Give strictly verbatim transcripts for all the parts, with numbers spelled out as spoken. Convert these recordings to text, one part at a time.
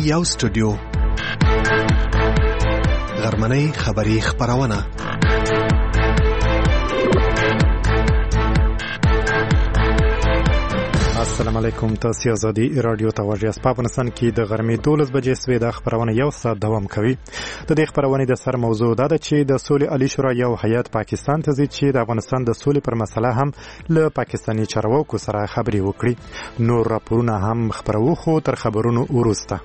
یو سټوډیو غرمنۍ خبری خبرونه السلام علیکم. تاسو آزادی رادیو ته واجی اس په افغانستان کې د غرمې دولس بجې سوي د خبرونه یو ساعت دوام کوي. د دې خبرونه د سر موضوع دا ده چې د سولې عالی شورا یو هیئت پاکستان ته ځي چې د افغانستان د سولې پر مسله هم له پاکستاني چارواکو سره خبري وکړي. نور راپورونه هم خبرو خو تر خبرونو وروسته.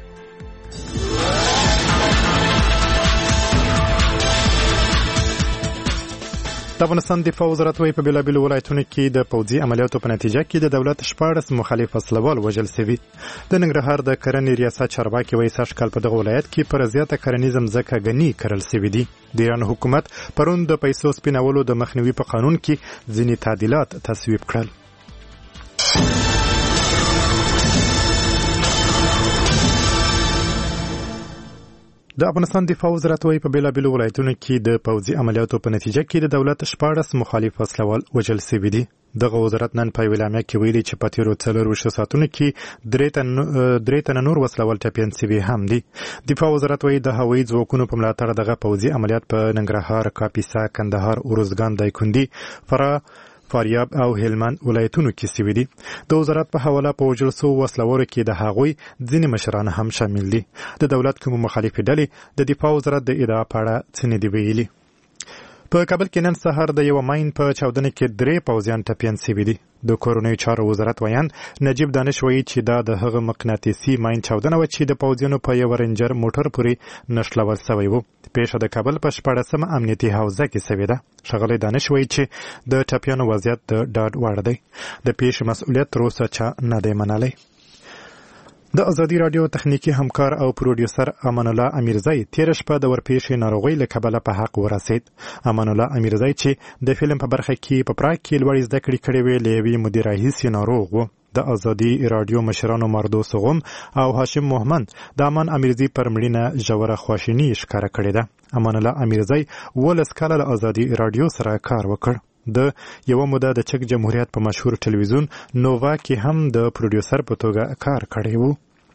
د افغانستان دفاع وزارت وايي په بېلابېلو ولایتونو کې د پوځي عملیاتو په نتیجه کې د دولت شپاړس مخالف وسلوال وژل شوي. د ننګرهار د کرنې ریاست چارواکي وايي سږ کال په دغه ولایت کې پر زیاته کرنیزه مځکه ګني کرل شوي دي. د ایران حکومت پرون د پیسو سپینولو د مخنیوي په قانون کې ځینې تعدیلات تصویب کړل. د افغانستان دفاع وزارت وايي په بېلابېلو ولایتونو کې د پوځي عملیاتو په نتیجه کې د دولت شپاړس مخالف وسلوال وژل شوي دي. دغه وزارت نن په اعلامیه کې ویلي چې په تیرو څلورویشتو ساعتونو کې درې تنه نور وسلوال ټپیان شوي هم دي. دفاع وزارت وايي د هوایي ځواکونو په ملاتړ دغه پوځي عملیات په ننګرهار، کاپیسا، کندهار، ارزګان، دایکنډي، فراه، فاریاب او هلمند ولایتونو کې شوي دي. د وزارت په حواله په وژل شوو وسلوالو کې د هغوی ځینې مشران هم شامل دي. د دولت کومې مخالفې ډلې د دفاع وزارت د ادعا په اړه څه نه دي ویلي. په کابل کې نن سهار د یو ماین په چاودنه کې درې پوځیان ټپیان شوي دي. د کورنیو چارو وزارت ویان نجیب دانش وایي چې دا د هغه مقناطیسي ماین چاودنه و چې د پوځیانو په یو رنجر موټر پورې نښلول شوی و. پیښه د کابل په شپاړسمه امنیتي حوزه کې شوې ده. ښاغلی دانش وایي چې د ټپیانو وضعیت د ډاډ وړ دی. د پیښې مسؤلیت تر اوسه چا نه دی منلی. د ازادي رادیو تخنیکی همکار او پروډیوسر امان الله امیرزی تیر شپه د ورپېښې ناروغۍ له کبله په حق ورسید. امان الله امیرزی چې د فلم په برخه کې په پراګ کې لوړې زده کړې کړې وې له یوې مودې راهیسې ناروغ و. د ازادي رادیو مشرانو مردوس غم او هاشم محمد د امان امیرزی پر مړینه ژوره خواشیني ښکاره کړې ده. امان الله امیرزی ولس کاله له ازادي رادیو سره کار وکړ. د یو موده د چک جمهوریت په مشهور ټلویزیون نووا کې هم د پروډیوسر په توګه کار کړی و.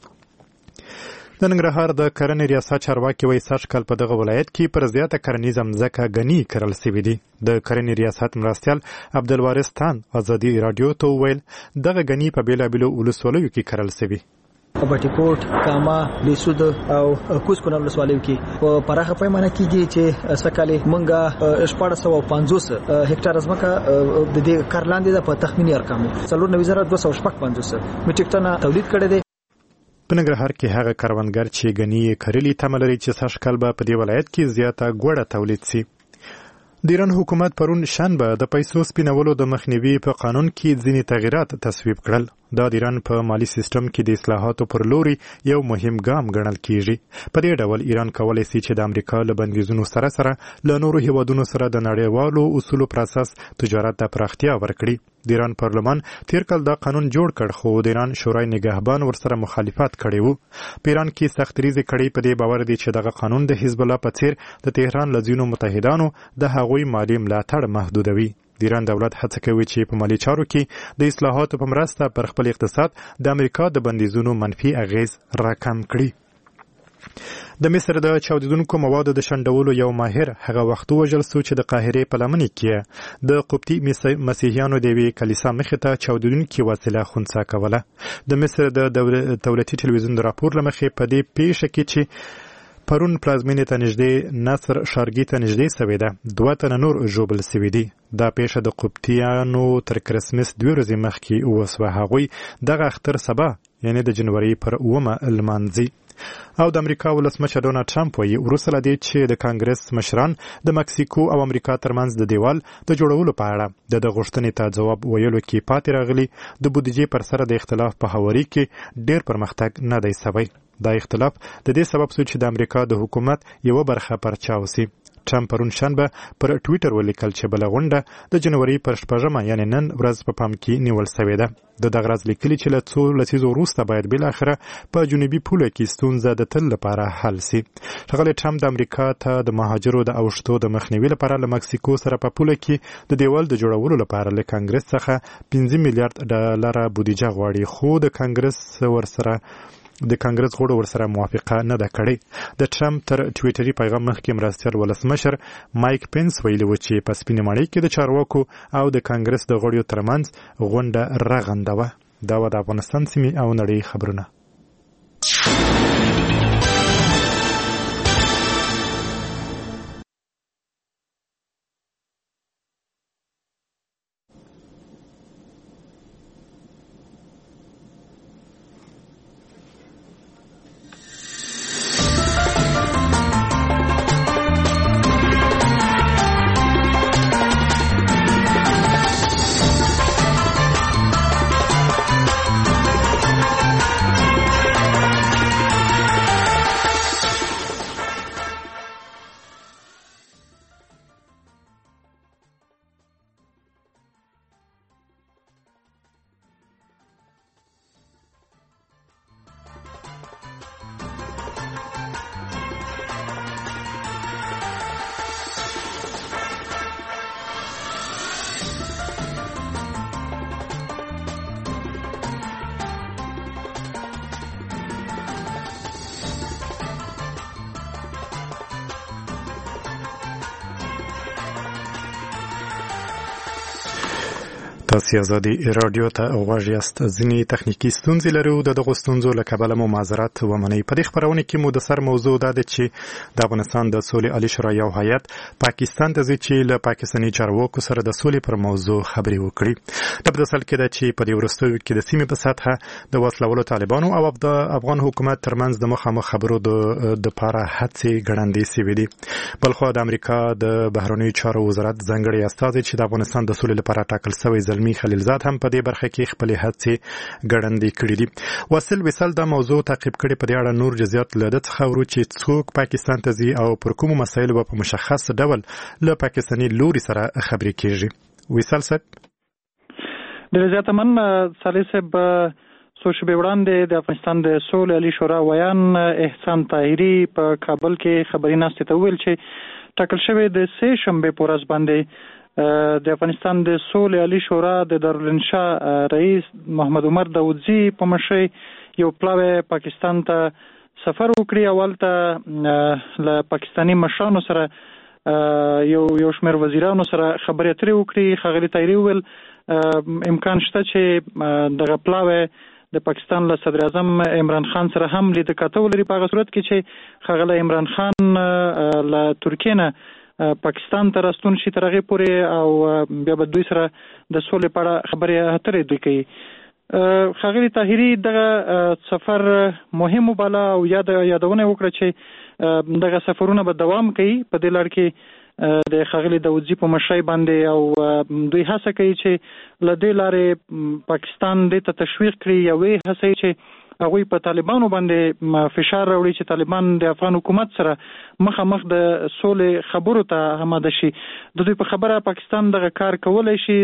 د ننګرهار د کرنې ریاست چارواکي وايي سږ کال په دغه ولایت کې پر زیاته کرنیزه مځکه ګني کرل شوي دي. د کرنې ریاست مرستیال عبدالوارث خان ازادي رادیو ته وویل دغه ګني په بېلابېلو ولسوالیو کې کرل شوي. په بټیکوټ، کاما، بیسود او کوز کونړ ولسوالیو کې په پراخه پیمانه کېږي چې سکهلې مونږه شپاړس سوه پنځوس هکټار ځمکه د دې کار لاندې ده. په تخمیني ارقامو څلور نوي زره دوه سوه شپږ پنځوس میټریک ټنه تولید کړی دی. په ننګرهار کې هغه کروندګر چې ګني یې کرلي تمه لري چې سږ کال به په دې ولایت کې زیاته ګوړه تولید شي. د ایران حکومت پرون شنبه د پیسو سپینولو د مخنیوي په قانون کې ځینې تغییرات تصویب کړل. دا د ایران په مالی سیستم کې د اصلاحاتو پر لوري یو مهم ګام ګڼل کیږي. په دې ډول ایران کولی شي چې د امریکا له بندیزونو سره سره له نورو هیوادونو سره د نړیوالو اصولو پر اساس تجارت ته پراختیا ورکړي. د ایران پارلمان تیر کال دا قانون جوړ کړ خو د ایران شورای نگهبان ورسره مخالفت کړی وو. په ایران کې سختریزې کړۍ په دې باور دي چې دغه قانون د حزب الله په څیر د تهران له ځینو متحدانو د هغوی مالي ملاتړ محدودوي. د ایران دولت هڅه کوي چې په مالي چارو کې د اصلاحاتو په مرسته پر خپل اقتصاد د امریکا د بندیزونو منفي اغیز راکم کړي. د مصر د چاودیدونکو موادو د شنډولو یو ماهر هغه وخت وژل شو چې د قاهرې په لمنې کې د قبطي مسیحیانو د یوې کلیسا مخې ته چاودیدونکې وسیله خنثی کوله. د مصر د دولتي ټلویزیون د راپور له مخې په دې پیښه کې چې پرون پلازمینې ته نږدې نصر شارګي ته نږدې سوې ده دوه تنه نور ژوبل سوي دي. دا پیښه د قبطیانو تر کرسمس دوې ورځې مخکې وسوه. هغوی دغه اختر سبا یعنی د جنوري پر اوومه لمانځي. او د امریکا ولسمشر ډونالډ ټرمپ وایي وروسته له دې چې د کانګرس مشران د مکسیکو او امریکا ترمنځ د دیوال د جوړولو په اړه د دغه غوښتنې ته ځواب ویلو کې پاتې راغلي، د بودیجې پر سره د اختلاف په هواري کې ډېر پرمختګ نه دی سوی. دا اختلاف د دې سبب شو چې د امریکا د حکومت یوه برخه پرچاو سي. ټرمپ پرون شنبه پر ټویټر ولیکل چې بله غونډه د جنوري پر شپږمه یعنې نن ورځ په پام کې نیول سوې ده. د دغه ورځ لیکلي چې له څو لسیزو وروسته باید بالاخره په جنوبي پوله کې ستونزه د تل لپاره حل سي. ښاغلی ټرمپ د امریکا ته د مهاجرو د اوښتو د مخنیوي لپاره له مکسیکو سره په پوله کې د دیوال د جوړولو لپاره له کانګرس څخه پنځه میلیارډ ډالره بودیجه غواړي، خو د کانګرس ورسره د کانګرس غړو ورسره موافقه نه ده کړې. د ټرمپ تر ټویټري پیغام مخکې مرستیال ولسمشر مایک پینس ویلي و چې په سپینې ماڼۍ کې د چارواکو او د کانګرس د غړیو ترمنځ غونډه رغنده وه. دا و د افغانستان سیمې او نړۍ خبرونه. تاسو ازادي رادیو ته غوږ یاست. ځینې تخنیکی ستونزې لرو. د دغو ستونزو له کبله مو معذرت ومنئ. په دې خبرونه کې مو د سر موضوع دا ده چې د افغانستان د سولې عالی شورا یو هیئت پاکستان ته ځي چې له پاکستاني چارواکو سره د سولې پر موضوع خبرې وکړي. د په اصل کې ده چې په دې وروستیو کې د سیمې په سطحه د وسلوالو طالبانو او د افغان حکومت ترمنځ د مخامخ خبرو د لپاره هڅې ګړندې شوې دي. بلخو د امریکا د بهرنیو چارو وزارت ځانګړی استازی چې د افغانستان د سولې لپاره ټاکل شوی زلمی خلیلزاد هم په دې برخه کې خپل هڅې ګړندې کړې دي. واصل وصل دا موضوع تعقیب کړي. په دې اړه نور جزئیات له دې څخه ورو چې څوک پاکستان ته ځي او پر کومو مسایلو په مشخص ډول له پاکستاني لوري سره خبرې کیږي. وصل صاحب ډېر زیات من صالح صاحب څو شپې وړاندې د افغانستان د سولې عالی شورا ویان احسان طاهري په کابل کې خبري ناستې ته ویل چې ټاکل شوی د سه شنبې په ورځ باندې د افغانستان د سولې عالی شورا د دارالانشاء رئیس محمد عمر داودزي په مشرۍ یو پلاوی پاکستان ته سفر وکړي. اول ته له پاکستاني مشرانو سره یو یو شمېر وزیرانو سره خبرې اترې وکړي. ښاغلي طاهري وویل امکان شته چې دغه پلاوی د پاکستان له صدر اعظم عمران خان سره هم لیده کاته ولري په هغه صورت کې چې ښاغلی عمران خان له ترکیې نه پاکستان ته راستون شي تر هغې پورې او بیا به دوی سره د سولې په اړه خبرې اترې دوی کوي. ښاغلي طاهري دغه سفر مهم وباله او یاد یادونه وکړه چې دغه سفرونه به دوام کوي. په دې لړ کې د ښاغلي داودزي په مشرۍ باندې او دوی هڅه کوي چې له دې لارې پاکستان دې ته تشویق کړي یا وی هڅه چې هغوی په طالبانو باندې فشار راوړي چې طالبان د افغان حکومت سره مخامخ د سولې خبرو ته آماده شي. د دوی په خبره پاکستان دغه کار کولی شي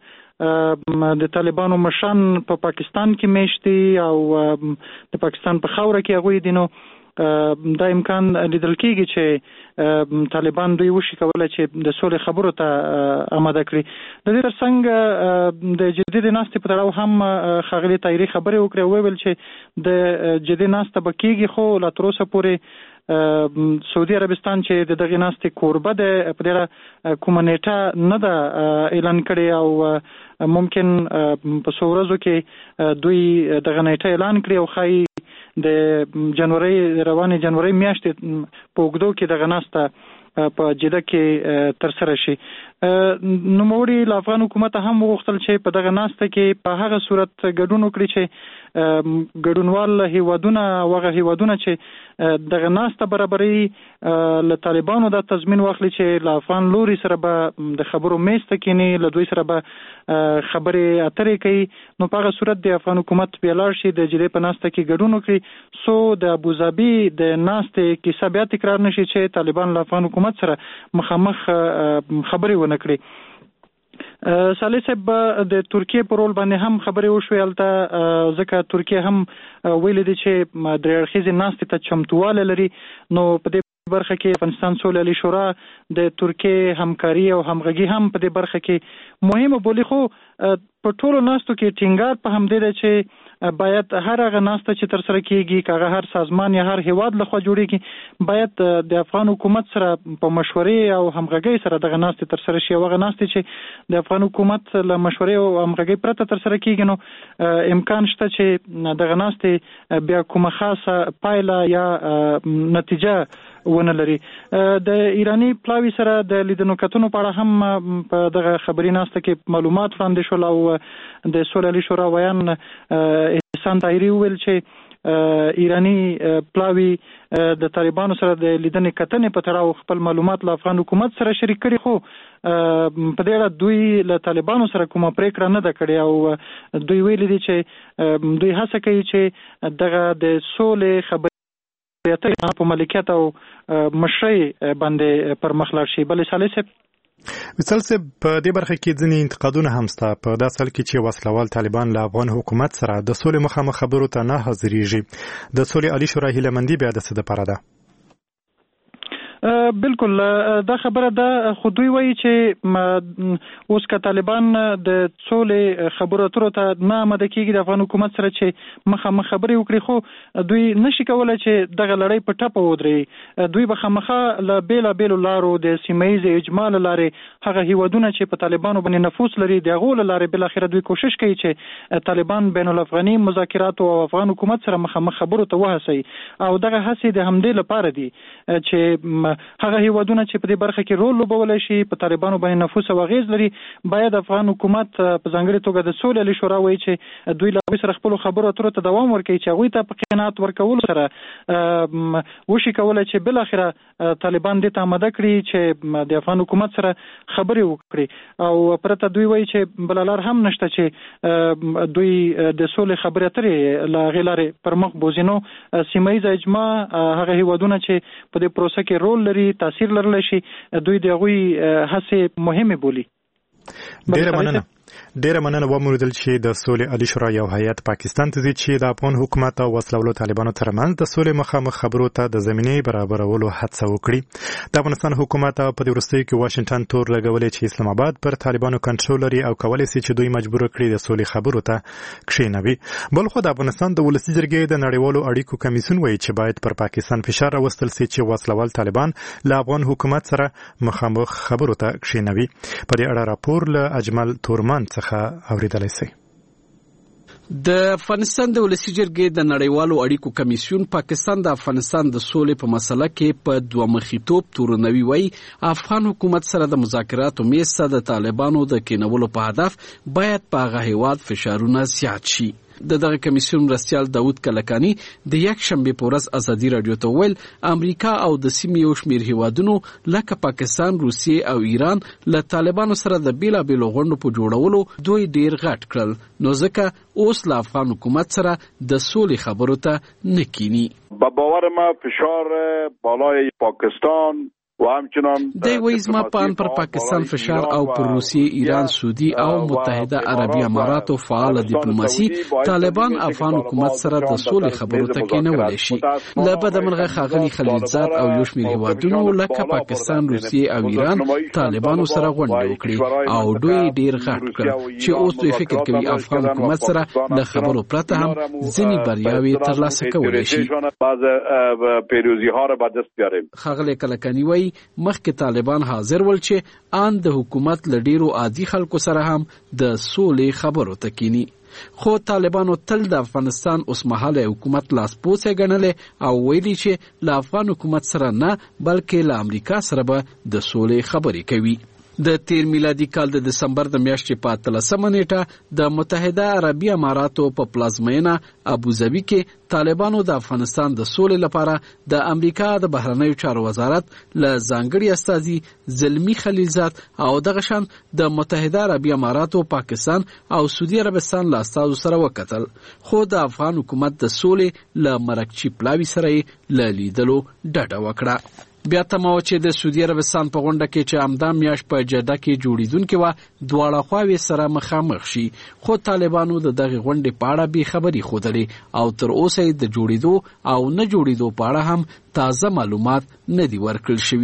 ځکه د طالبانو مشران په پاکستان کې میشت دي او د پاکستان په خاوره کې هغوی دي. نو دا امکان لیدل کېږي چې طالبان دوی وشي کولی چې د سولې خبرو ته آماده کړي. د دې ترڅنګ د جدي ناستې په تړاو هم ښاغلي طاهري خبرې وکړې او وویل چې د جدي ناسته به کېږي خو لا تر اوسه پورې سعودي عربستان چې د دغې ناستې کوربه دی په دې کومه نیټه نه ده اعلان کړې او ممکن په څو ورځو کې دوی دغه نیټه اعلان کړي او ښایي د جنوري روانې جنوري میاشتې په اوږدو کې دغه ناسته په جده کې تر سره شي. نوموړي له افغان حکومت هم وغوښتل چې په دغه ناسته کې په هغه صورت ګډون وکړي چې ګډونوال هیوادونه او هغه هیوادونه چې دغه ناسته برابري له طالبانو دا تضمین واخلي چې له افغان لوري سره به د خبرو میز ته کینی له دوی سره به خبرې اترې کوي. نو په هغه صورت د افغان حکومت بیا لاړ شي د جدې په ناسته کې ګډون وکړي سو د ابوظبي د ناستې کیسه بیا تکرار نشي چې طالبان له افغان حکومت سره مخامخ خبرې ونه کړي. صالح صاحب د ترکیې په رول باندې هم خبرې وشوې هلته ځکه ترکیې هم ویلي دي چې درې اړخیزې ناستې ته چمتوالی لري. نو په دې برخه کې افغانستان سولې عالی شورا د ترکیې همکاري او همغږي هم په دې برخه کې مهمه بولي. خو په ټولو ناستو کې ټینګار په همدې ده چې باید هر هغه ناسته چې تر سره کیږي کاغه هر سازمان یا هر هیواد لخوا جوړیږي باید د افغان حکومت سره په مشورې او همغږۍ سره دغه ناسته تر سره شي. هغه ناسته چې د افغان حکومت له مشورې او همغږۍ پرته تر سره کیږي نو امکان شته چې دغه ناسته بیا کومه خاصه پایله یا نتیجه ونه لري. د ایرانی پلاوی سره د لیدنو کتنو په اړه هم په دغه خبري ناسته کې معلومات وړاندې شول او د سولې علي شورا ویان احسان طاهري وویل چې ایرانی پلاوی د طالبانو سره د لیدنې کتنې په تړاو خپل معلومات له افغان حکومت سره شریک کړي، خو په دې اړه دوی له طالبانو سره کومه پریکړه نه ده کړې او دوی ویلي دي چې دوی هڅه کوي چې دغه د سولې خبرې په ملکیت او مشرۍ باندې پر مخ لاړ شي. بلې صالح صاحب مثال صاحب په دې برخه کې ځینې انتقادونه هم شته په داسې حال کې چې وسلوال طالبان له افغان حکومت سره د سولې مخامخ خبرو ته نه حاضرېږي. د سولې علي شورا هیله‌مندي بیا د څه دپاره ده؟ بالکل دا خبره ده، خو دوی وایي چې اوس که طالبان د سولې خبرو اترو ته نه آماده کېږي د افغان حکومت سره چې مخامخ خبرې وکړي، خو دوی نشي کولی چې دغه لړۍ په ټپه ودرېږي. دوی به خامخا له بېلابېلو لارو د سیمه ییز اجماع له لارې هغه هیوادونه چې په طالبانو باندې نفوذ لري د هغو له لارې بالاخره دوی کوشش کوي چې طالبان بین الافغاني مذاکراتو او افغان حکومت سره مخامخ خبرو ته وهڅوي. او دغه هڅې د همدې لپاره دي چې هغه هیوادونه چې په دې برخه کې رول لوبولی شي په طالبانو باندې نفوذ او اغیز لري باید افغان حکومت په ځانګړې توګه د سولې علي شورا وایي چې دوی له هغوی سره خپلو خبرو اترو ته دوام ورکوي چې هغوی ته په قناعت ورکولو سره وشي کولی چې بالاخره طالبان دې ته آماده کړي چې د افغان حکومت سره خبرې وکړي. او پرته دوی وایي چې بله لار هم نشته چې دوی د سولې خبرې اترې له هغې لارې پر مخ بوځي. نو سیمه ییزه اجماع هغه هیوادونه چې په دې پروسه کې رول لري تاثیر لرلی شي دوی د هغوی هڅې مهمې بولي. ډیره مننه. ډیره مننه. وموندل چې د سولې علي شورا یو هیئت پاکستان ته ځي چې د افغان حکومت او وسلوالو طالبانو ترمنځ د سولې مخامخ خبرو ته د زمینې برابرولو هڅه وکړي. د افغانستان حکومت په دې وروستیو کې واشنګټن تور لګولی چې اسلام آباد پر طالبانو کنټرول لري او کولی شي چې دوی مجبور کړي د سولې خبرو ته کښېنوي. بل خو د افغانستان د ولسي جرګې د نړیوالو اړیکو کمیسیون وایي چې باید پر پاکستان فشار راوستل شي چې وسلوال طالبان له افغان حکومت سره مخامخ خبرو ته کښېنوي. په دې اړه راپور له اجمل تورمان څخه اوریدلی شئ. د افغانستان د ولسي جرګې د نړیوالو اړیکو کمیسیون پاکستان د افغانستان د سولې په مسله کې په دوه مخیتوب تورنوي وایي افغان حکومت سره د مذاکراتو میز ته د طالبانو د کېنولو په هدف باید په هغه هیواد فشارونه زیات شي. د دغه کمیسیون مرستیال داود کلکانی د یک شنبه په ورځ ازادي رادیو ته ویل امریکا او د سیمې یو شمېر هیوادونو لکه پاکستان، روسیې او ایران له طالبانو سره د بیلابېلو غونډو په جوړولو دوی ډیر غټ کړل، نو ځکه اوس له افغان حکومت سره د سولې خبرو ته نه کینی. با باور ما فشار بالای پاکستان دی وایي زما په ان پر پاکستان فشار او پر روسیې، ایران، سعودي او متحده عربي اماراتو فعال ډیپلوماسي طالبان افغان حکومت سره د سولې خبرو ته کېنولی شي. له بده مرغه ښاغلي خلیلزاد او یو شمېر هیوادونو لکه پاکستان، روسیې او ایران طالبانو سره غونډې وکړي او دوی ډیر غټ کړ چې اوس دوی فکر کوي افغان حکومت سره د خبرو پرته هم ځینې بریاوې ترلاسه کولی شي. ښاغلی کلکاني وایي مخکې طالبان حاضر ول چې ان د حکومت له ډیرو عادي خلکو سره هم د سولې خبرو ته کینی، خو طالبانو تل د افغانستان اوسمهاله حکومت لاسپوڅی ګڼلې او ویلي چې له افغان حکومت سره نه بلکې له امریکا سره به د سولې خبرې کوي. د تیر میلادي کال د دسمبر د میاشتې په اتلسمه نیټه د متحده عربي اماراتو په پلازمینه ابوظبي کې طالبانو د افغانستان د سولې لپاره د امریکا د بهرنیو چارو وزارت له ځانګړي استازي زلمي خلیلزاد او دغه شان د متحده عربي اماراتو، پاکستان او سعودي عربستان له استازو سره وکتل، خو د افغان حکومت د سولې له مرکچي پلاوي سره یې له لیدلو ډډه وکړه. بیا تمه وه چې د سعودي عربستان په غونډه کې چې همدا میاشت په جده کې جوړېدونکې وه دواړه خواوې سره مخامخ شي، خو طالبانو د دغې غونډې په اړه بې خبري ښودلې او تر اوسه یې د جوړېدو او نه جوړېدو په اړه هم تازه معلومات نه دي ورکړل شوي.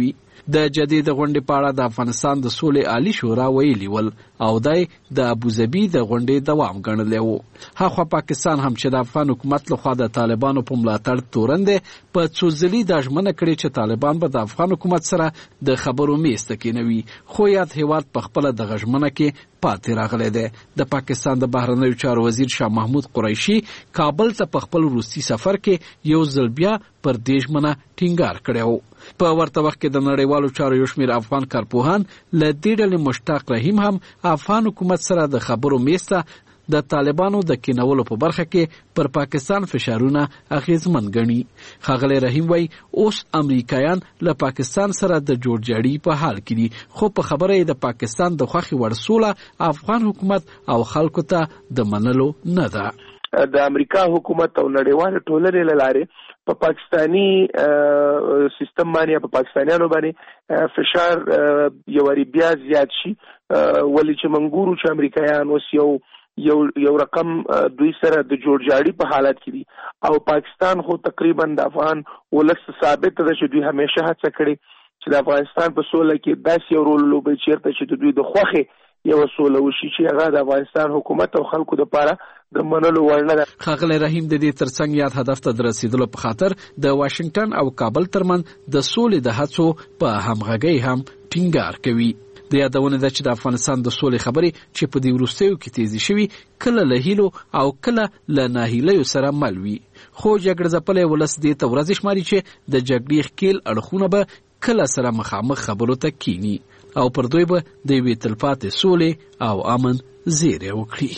د جدید غونډې په اړه د افغانستان د سولې عالی شورا ویلي ول او دای د ابوظبي د غونډې دوام ګڼلی و. هاخوا پاکستان هم چې د افغان حکومت لخوا د طالبانو په ملاتړ تورن دی په څو ځلي دا ژمنه کړې چې طالبان به د افغان حکومت سره د خبرو میز ته کېنوي، خو یاد هیواد په خپله دغه ژمنه کې پاتې راغلی دی. د پاکستان د بهرنیو چارو وزیر شاه محمود قریشي کابل ته په خپل وروستي سفر کې یو ځل بیا پر دې ژمنه ټینګار کړی و. په ورته وخت کې د نړیوالو چارو یو شمېر افغان کارپوهان له دې ډلې مشتاق رحیم هم افغان حکومت سره د خبرو میز ته د طالبانو د کینولو په برخه کې پر پاکستان فشارونه اغیزمن ګڼي. ښاغلی رحیم وایي اوس امریکایان له پاکستان سره د جوړجاړي په حال کې دي، خو په خبره یې د پاکستان د خوښې وړ سوله افغان حکومت او خلکو ته د منلو نه ده. د امریکا حکومت او نړیوال ټولنې له لارې په پا پاکستانی سیستم باندې په پاکستانیانو باندې فشار یو وری بیا زیات شي، ولې چې منګورو چې امریکایان اوس یو یو یو رقم دوی سره د جوړجاړي په حالت کې دي او پاکستان خو تقریبا د افغان ولس ثابت ده چې دوی همیشه هڅه کړې چې د افغانستان په سوله کې داسې یو رول لوبي چیرته چې دوی د خوښې یو سوله وشي چې هغه د افغانستان حکومت او خلکو لپاره د منلو وړ نه ده. ښاغلی رحیم د دې ترڅنګ یاد هدف ته د رسیدلو په خاطر د واشنگټن او کابل ترمن د سولې د هڅو په همغږۍ هم ټینګار کوي. د یادونه ده چې د افغانستان د سولې خبرې چې په دې وروستیو کې تیزی شوي کله له هیلو او کله له ناهیلیو سره مل وي، خو جګړه ځپلی ولس دې ته ورځې شماري چې د جګړې ښکیل اړخونه به کله سره مخامخ خبرو ته کینی او پر دوی به د یوې تلپاتې سولې او امن زیری وکړي.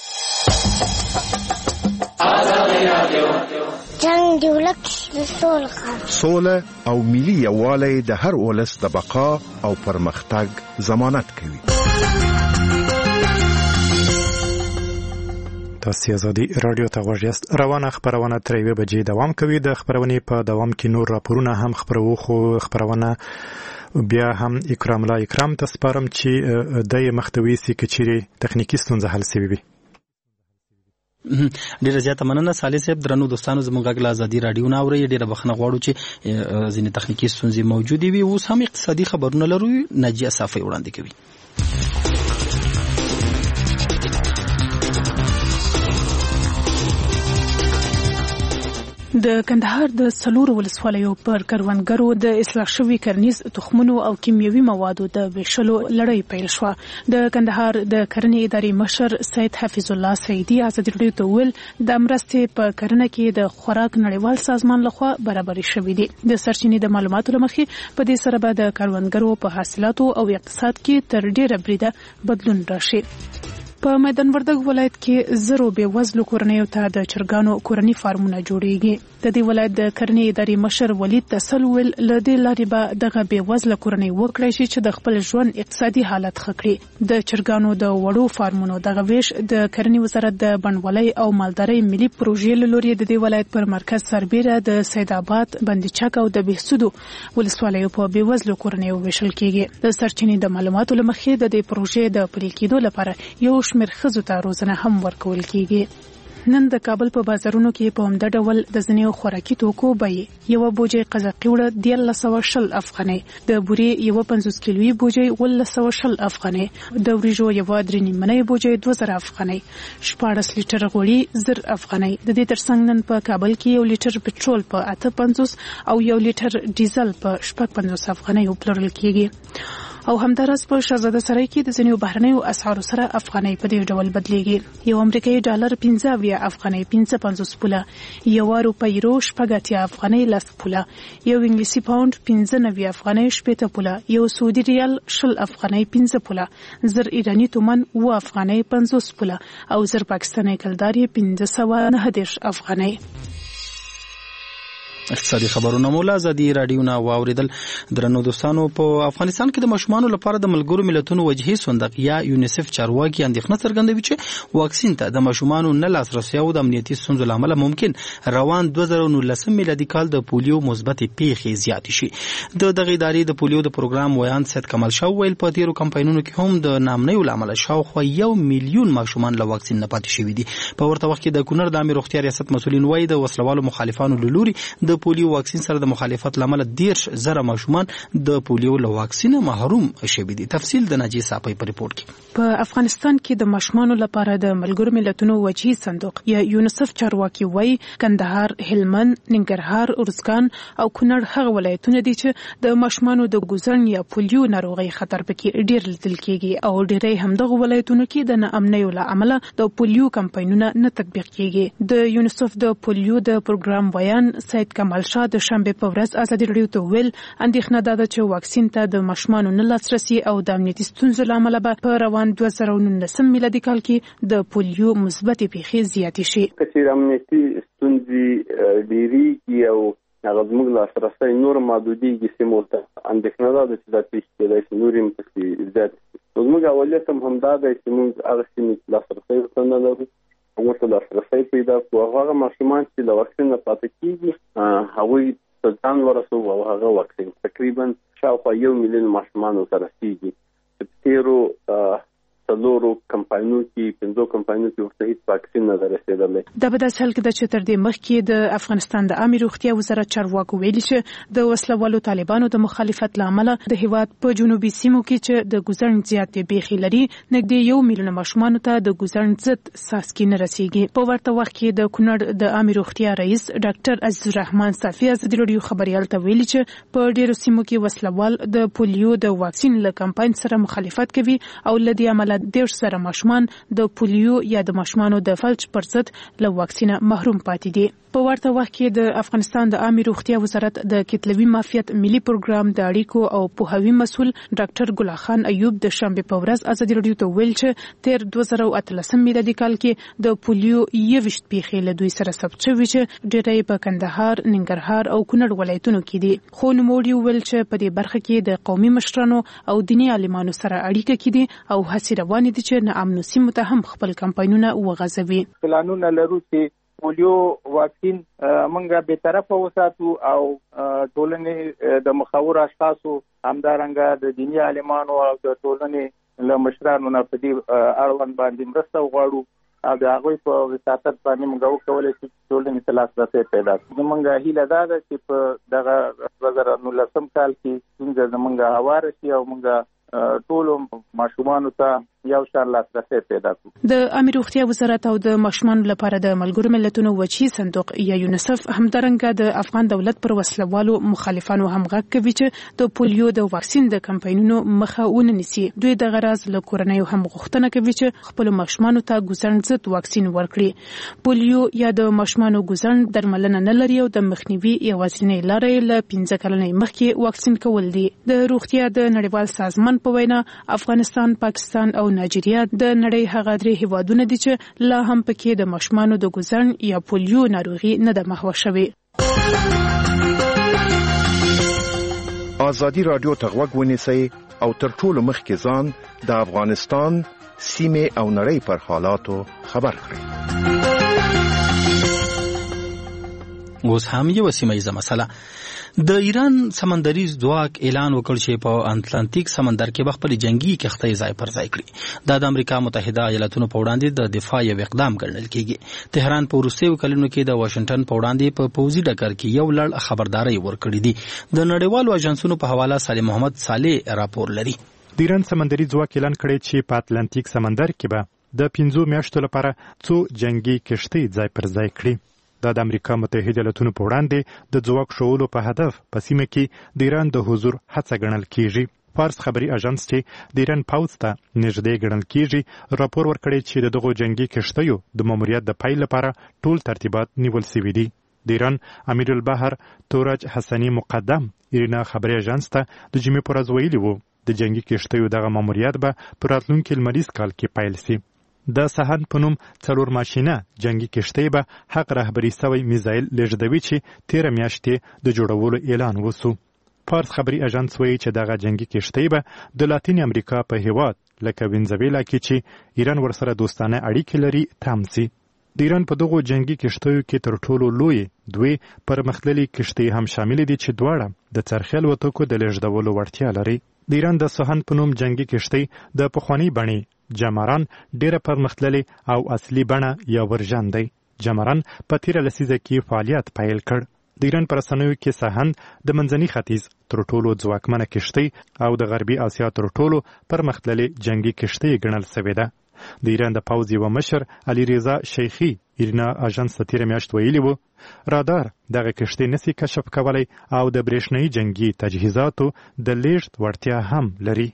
جنگ دی ولک د سولې سوله او ملي یووالی د هر ولس د بقا او پرمختګ ضمانت کوي. تاسو ازادي رادیو ته غوږ یاست. روانه خبرونه تر یوې بجې دوام کوي. د خبرونې په دوام کې نور راپورونه هم خبرو، خو خبرونه بیا هم اکرام الله اکرام ته سپارم چې د محتوی سي کچيري تخنیکی ستونزه حل شوي وي. ډیره زیاته مننه صالح صاحب. درنو دوستانو زموږ غږ له ازادي رادیو نه اورئ. ډیره بخښنه غواړو چې ځینې تخنیکی ستونزې موجودې وي. اوس هم اقتصادي خبرونه لرو. ناجیه صافی وړاندې کوي. د کندهار د څلورو ولسوالیو پر کروندګرو د اصلاح شوي کرنیز تخمونو او کیمیاوي موادو د ویشلو لړۍ پیل شوه. د کندهار د کرنې ادارې مشر سید حفیظ الله سیدي ازادي رادیو ته ویل د مرستې په کرنه کې د خوراک نړیوال سازمان لخوا برابرې شوې دي. د سرچینې د معلوماتو له مخې په دې سره به د کروندګرو په حاصلاتو او اقتصاد کې تر ډیره بریده بدلون راشي. په میدان وردګ ولایت کې زرو بې وزلو کورنیو ته د چرګانو کورني فارمونه جوړیږي. د دې ولایت د کرنې ادارې مشر ولید تسل ویل له دې لارې به دغه بې وزله کورنۍ وکړی شي چې د خپل ژوند اقتصادي حالت ښه کړي. د چرګانو د وړو فارمونو دغه ویش د کرنې وزارت د بڼوالۍ او مالدارۍ ملي پروژې له لوري د دې ولایت پر مرکز سربیره د سید آباد، بندیچک او د بهسودو ولسوالیو په بې وزلو کورنیو ویشل کیږي. د سرچینې د معلوماتو له مخې د دې پروژې د پلي کېدو لپاره یو شمېر ښځو ته روزنه هم ورکول کیږي. نن د کابل په بازارونو کې په همدا ډول د ځینو خوراکي توکو بیې یو بوجۍ قزاقي وړه دیارلس سوه شل افغانۍ، د بورې یو پنځوس کیلوي بوجۍ اوولس سوه شل افغانۍ، د وریژو یو درې نیمنۍ بوجۍ دوه زره افغانۍ، شپاړس لیټر غوړي زر افغانۍ. د دې ترڅنګ نن په کابل کې یو لیټر پټرول په اته پنځوس او یو لیټر ډیزل په شپږ پنځوس افغانۍ وپلورل کیږي. او همداراز په شهزاده سرای کې د ځینو بهرنیو اسعارو سره افغانۍ په دې ډول بدلیږي. یو امریکایي ډالر پنځه اویا افغانۍ پنځه پنځوس پوله، یو روپۍ یورو شپږ اتیا افغانۍ لس پوله، یو انګلیسي پاوند پنځه نوي افغانۍ شپېته پوله، یو سعودي ریال شل افغانۍ پنځه پوله، زر ایراني تومن اوه افغانۍ پنځوس پوله او زر پاکستاني کلدار یې پنځه سوه نهه دېرش افغانۍ. اقتصادي خبرونه مولا ازادي رادیو نه واوریدل. درنو دوستانو په افغانستان کې د ماشومانو لپاره د ملګرو ملتونو وجهي صندوق یا یونیسف چارواکي اندېښنه څرګندوي چې واکسین ته د ماشومانو نه لاسرسي او د امنیتي ستونزو له امله ممکن روان دوه زره نولسم میلادي کال د پولیو مثبتې پیښې زیاتې شي. د دغه ادارې د پولیو د پروګرام ویان سید کمال شاه ویل په تیرو کمپاینونو کې هم د نامنیو له امله شاوخوا یو میلیون ماشومان له واکسین نه پاتې شوي دي. په ورته وخت کې د کونړ د عامه روغتیا ریاست مسؤلین وایي د وسلوالو مخالفانو له لوري د د پولیو واکسین سره د مخالفت لامل دیرش زره ماشومان د پولیو له واکسین محروم شوي دي. تفصیل د ناجی صاحب په ریپورت کې. په افغانستان کې د ماشومانو لپاره د ملګرو ملتونو وجهي صندوق یا یونیسف چارواکي وایي کندهار، هلمند، ننګرهار، ارزګان او کونړ هغه ولایتونه دي چې د ماشومانو د ګوزن یا پولیو ناروغي خطر پکې ډیر لیدل کیږي او ډیری همدغه ولایتونو کې د ناامنۍ له امله د پولیو کمپاینونه نه تطبیق کیږي. د یونیسف د پولیو د پروګرام ویان سید کمال شاه د شنبه په ورځ ازادي راډیو ته ویل اندېښنه ده چې واکسین ته د ماشومانو نه لاسرسي او د امنیتي ستونزو له امله به په روان دوه زره نولسم میلادي کال کې د پولیو مثبتې پیښې زیاتې شي. چې امنیتي ستونزې ډېرېږي او هغه زموږ لاسرسی نور محدودېږي سیمو ته اندېښنه ده چې دا پیښې کېدای شي نور هم پکې زیات شي. زموږ اولویت هم همدا دی چې موږ هغه سیمې ته لاسرسی ورته نه لرو، موږ ته لاسرسی پیدا کړو. هغه ماشومان چې له واکسین نه پاتې کېږي هغوی ته ځان ورسوو او هغه واکسین تقریبا شاوخوا یو میلیون ماشومان ورته رسېږي چې په تېرو څلورو کمپاینو کې پنځو کمپاینو کې ورته هیڅ واکسین نه دی رسېدلی. دا په داسې حال کې ده چې تر دې مخکې د افغانستان د عامې روغتیا وزارت چارواکو ویلي چې د وسله والو طالبانو د مخالفت له امله د هېواد په جنوبي سیمو کې چې د ګوزن زیاتې بیخي لري نږدې یو میلیون ماشومانو ته د ګوزن ضد څاڅکي نه رسېږي. په ورته وخت کې د کونړ د عامې روغتیا رئیس ډاکټر عزیز الرحمن صافي ازادي راډیو خبریال ته ویلي چې په ډېرو سیمو کې وسله وال د پولیو د واکسین له کمپاین سره مخالفت کوي او له دې امله دېرش زره ماشومان د پولیو یا د ماشومانو د فلج پر ضد له واکسینه محروم پاتې دي. په ورته وخت کې د افغانستان د عامې روغتیا وزارت د کتلوي معافیت ملي پروګرام د اړیکو او پوهاوي مسؤل ډاکټر ګل خان ایوب د شنبه په ورځ ازادي راډیو ته ویل چې تیر دوه زره اتلسم میلادي کال کې د پولیو یوویشت پیښې له دوی سره ثبت شوې چې ډېری په کندهار، ننګرهار او کونړ ولایتونو کې دي. خو نوموړي ویل چې په دې برخه کې د قومي مشرانو او دیني عالمانو سره اړیکه کې دي او هڅې روانې دي چې ناامنو سیمو ته هم خپل کمپاینونه وغځوي. پلانونه لرو چې پولیو واکسین منګه به طرفه وساتو او ټولنې د مخاور اشخاصو همدارنګه د دیني عالمانو او د ټولنې له مشرانو نه په دې اړوند باندې مرسته وغواړو او د هغوی په وساطت باندې موږ وکولای شو چې ټولنې ته لاسرسی پیدا کړو. زموږ هیله دا ده چې په دغه دوه زره نولسم کال کې څنګه زموږ هواره شي او موږ ټول ماشومانو ته یو شان لاسرسی پیدا کړو. د عامې روغتیا وزارت او د ماشومانو لپاره د ملګرو ملتونو وجهي صندوق یا یونیسف همدارنګه د افغان دولت پر وسله والو مخالفانو هم غږ کوي چې د پولیو د واکسین د کمپاینونو مخه ونه نیسي. دوی د غرض له کورنیو هم غوښتنه کوي چې خپل ماشومانو ته ګوزن ضد واکسین ورکړي. پولیو یا د ماشومانو ګوزن درملنه نه لري او د مخنیوي یوازینۍ لارې له پنځه کلنۍ مخکې واکسین کول دي. د روغتیا د نړیوال سازمان په وینا افغانستان، پاکستان او نایجیریا د نړۍ هغه درې هیوادونه دي چې لا هم پکې د ماشومانو د ګوزن یا پولیو ناروغي نه ده محوه شوې. ازادي راډیو ته غوږ ونیسئ او تر ټولو مخکې ځان د افغانستان سیمې او نړۍ پر حالاتو خبر کړئ. اوس هم یو سیمه مسله. د ایران سمندري ځواک اعلان وکړ چې په اتلانتیک سمندر کې به خپلې جنگي کښتۍ ځای پر ځای کړي. دا د امریکا متحده ایالاتونو په وړاندې د دفاع یو اقدام ګڼل کېږي. تهران په وروستیو کلونو کې د واشنگټن په وړاندې په پوځي ډګر کې یو لړ خبرداري ورکړې دي. د نړیوالو اجنسونو په حواله سالم محمد صالح راپور لري. د ایران سمندري ځواک اعلان کړی چې په اتلانتیک سمندر کې به د پنځو میاشتو لپاره څو جنگي کښتۍ ځای پر ځای کړي. دا د امریکا متحده ایالاتونو په وړاندې د ځواک شولو په هدف په سیمه کې د ایران د حضور هڅه ګڼل کیږي. فارس خبري اژانس چې د ایران پوځ ته نږدې ګڼل کیږي راپور ورکړی چې دغه جنگي کښتیو د ماموریت د پیل لپاره ټول ترتیبات نیول شوي دي. د ایران امیر البحر تورج حسنی مقدم ایرنا خبري اژانس ته د جمعې په ورځ ویلي وو د جنگي کښتیو دغه ماموریت به په راتلونکي لمریز کال کې پیل شي. د سهن په نوم څلور ماشینه جنگي کښتۍ به حق رهبري سوی میزایل لیږدوي چې تیره میاشتې د جوړولو اعلان وسو. فارس خبري اژانس وایي چې دغه جنگي کښتۍ به د لاتین امریکا په هیواد لکه وینزویلا کې چې ایران ورسره دوستانه اړیکې لري تام سي. د ایران په دغو جنگي کښتیو کې تر ټولو لوی دوی پرمختللي کښتۍ هم شامل دي چې دواړه د څرخیل وتوکو د لیږدولو وړتیا لري. د ایران د سهن په نوم جنگي کښتۍ د پخواني بڼې جمران ډیره پرمختللي او اصلي بڼه یا ورژن دی. جمران په تیره لسیزه کې فعالیت پیل کړ. د ایران پر رسنیو کې سهند د منځني ختیځ تر ټولو ځواکمنه کشتۍ او د غربي اسیا تر ټولو پرمختللې جنگي کشتۍ ګڼل شوې ده. د ایران د پوځ یو مشر علي رضا شیخي ایرنا اژانس ته تیره میاشت ویلي وو رادار دغه کشتۍ نسی کشف کولی او د برېښنایي جنگي تجهیزاتو د لیږد وړتیا هم لري.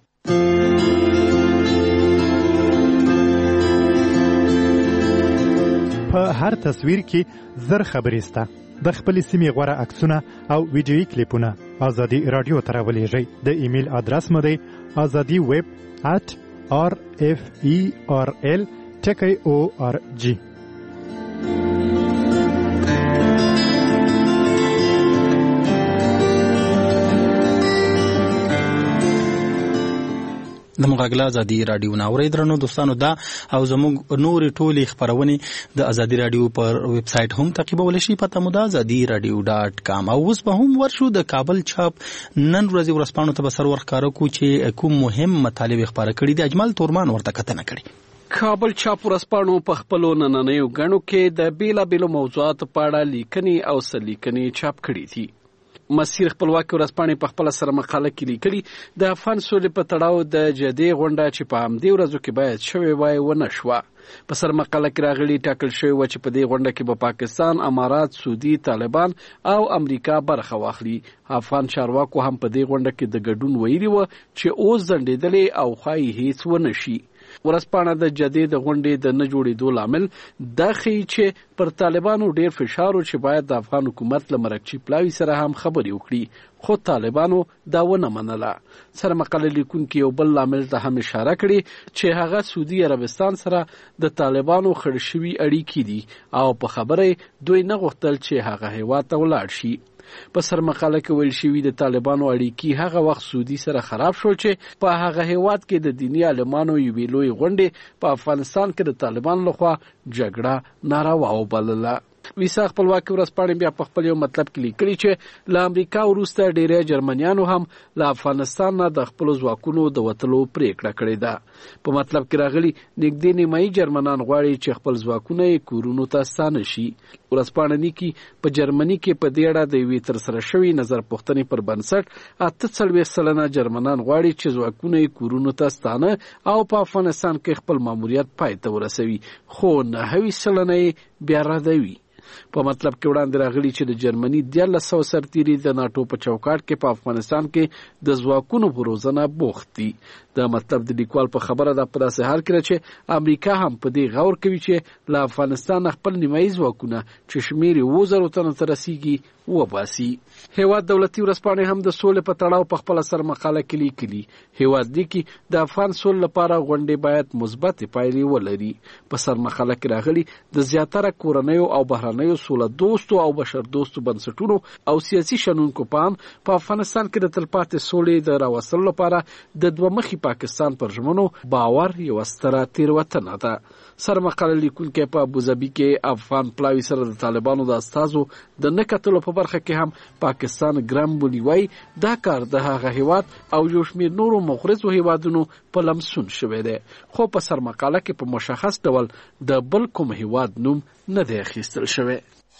په هر تصویر کې زر خبرې سته. د خپلې سیمې غوره عکسونه او ویډیویي کلیپونه ازادي راډیو ته راولېږئ. د ایمیل ادرس مو دی ازادي ویب ات آر اف ای آر ال ټکی او آر جی. د مغاګلا ازادي راډیو ناوړې درنو دوستانو دا او زموږ نورې ټولې خبرونې د ازادي راډیو پر ویب سایټ هم تعقیبولی شئ. پته مو ده ازادي راډیو ډاټ کام. او اوس به هم ورشو د کابل چاپ نن ورځې ورځپاڼو ته به سر ورښکاره کړو چې کوم مهم مطالب خپاره کړي دي. اجمل تورمان ورته کتنه کړې. کابل چاپ ورځپاڼو په خپلو نننیو ګڼو کې د بیلابیلو موضوعاتو په اړه لیکنې او سرلیکنې چاپ کړي دي. مسیر خپلواکي ورځپاڼې په خپله سره مقاله کې لیکلي د افغان سولې په تړاو د جدې غونډه چې په همدې ورځو کې باید شوې وای ونه شوه. په سر مقاله کې راغلي ټاکل شوی و چې په دې غونډه کې به پاکستان، امارات، سعودي، طالبان او امریکا برخه واخلي. افغان چارواکو هم په دې غونډه کې د ګډون ویلي و چې اوس ځنډېدلې او ښایي هیڅ ونه شي. ورځپاڼه د جدې د غونډې د نه جوړېدو لامل دا ښیي چې پر طالبانو ډېر فشار و چې باید د افغان حکومت له مرکچي پلاوي سره هم خبرې وکړي، خو طالبانو دا ونه منله. سره مقاله لیکونکي یو بل لامل ته هم اشاره کړې چې هغه سعودي عربستان سره د طالبانو خړ شوي اړیکې دي او په خبره دوی نه غوښتل چې هغه هېواد ته ولاړ شي. په سر مقاله کې ویل شوي د طالبانو اړیکې هغه وخت سعودي سره خراب شو چې په هغه هېواد کې د دیني عالمانو یوې لویې غونډې په افغانستان کې د طالبانو لخوا جګړه ناروا وبلله. ویسا خپلواکي ورځپاڼې بیا په خپل یو مطلب کې لیکلي چې له امریکا وروسته ډېری جرمنیانو هم له افغانستان نه د خپلو ځواکونو د وتلو پرېکړه کړې ده. په مطلب کې راغلي نږدې نیمایي جرمنان غواړي چې خپل ځواکونه یې کورونو ته ستانه شي. ورځپاڼه لیکي په جرمني کې په دې اړه د یوې ترسره شوې نظر پوښتنې پر بنسټ اته څلوېښت سلنه جرمنان غواړي چې ځواکونه یې کورونو ته ستانه او په افغانستان کې خپل ماموریت پای ته ورسوي، خو نهه سلنه یې بیا ردوي. په مطلب کې وړاندې راغلي چې د جرمني دیارلس سوه سرتیري د ناټو په چوکاټ کې په افغانستان کې د ځواکونو په روزنه بوخت دي. د مطلب د لیکوال په خبره ده په داسې حال کې چې امریکا هم په دې غور کوي چې له افغانستان خپل نیمایي ځواکونه چې شمېر یې اووه زرو تنو ته رسیږي وباسي. هېواد دولتي ورځپاڼې هم د سولې په تړاو په خپله سر مقاله کې لیکلي. هېواد لیکي د افغان سولې لپاره غونډې باید مثبتې پایلې ولري. په سر مقاله کې راغلي د زیاتره کورنیو او بهرنیو سوله دوستو او بشر دوستو بنسټونو او سیاسي شنونکو پام په افغانستان کې د تلپاتې سولې د راوستلو لپاره د دوه مخي پاکستان پر ژمنو باور یوه ستره تېروتنه ده. سر مقاله لیکونکی په ابوظبي کې افغان پلاوي سره د طالبانو د استازو د نه کتلو په برخه کې هم پاکستان ګرم بولي. وایي دا کار د هغه هېواد او یو شمېر نورو مغرضو هېوادونو په لمسون شوی دی، خو په سر مقاله کې په مشخص ډول د بل کوم هېواد نوم نه دی اخیستل شوی.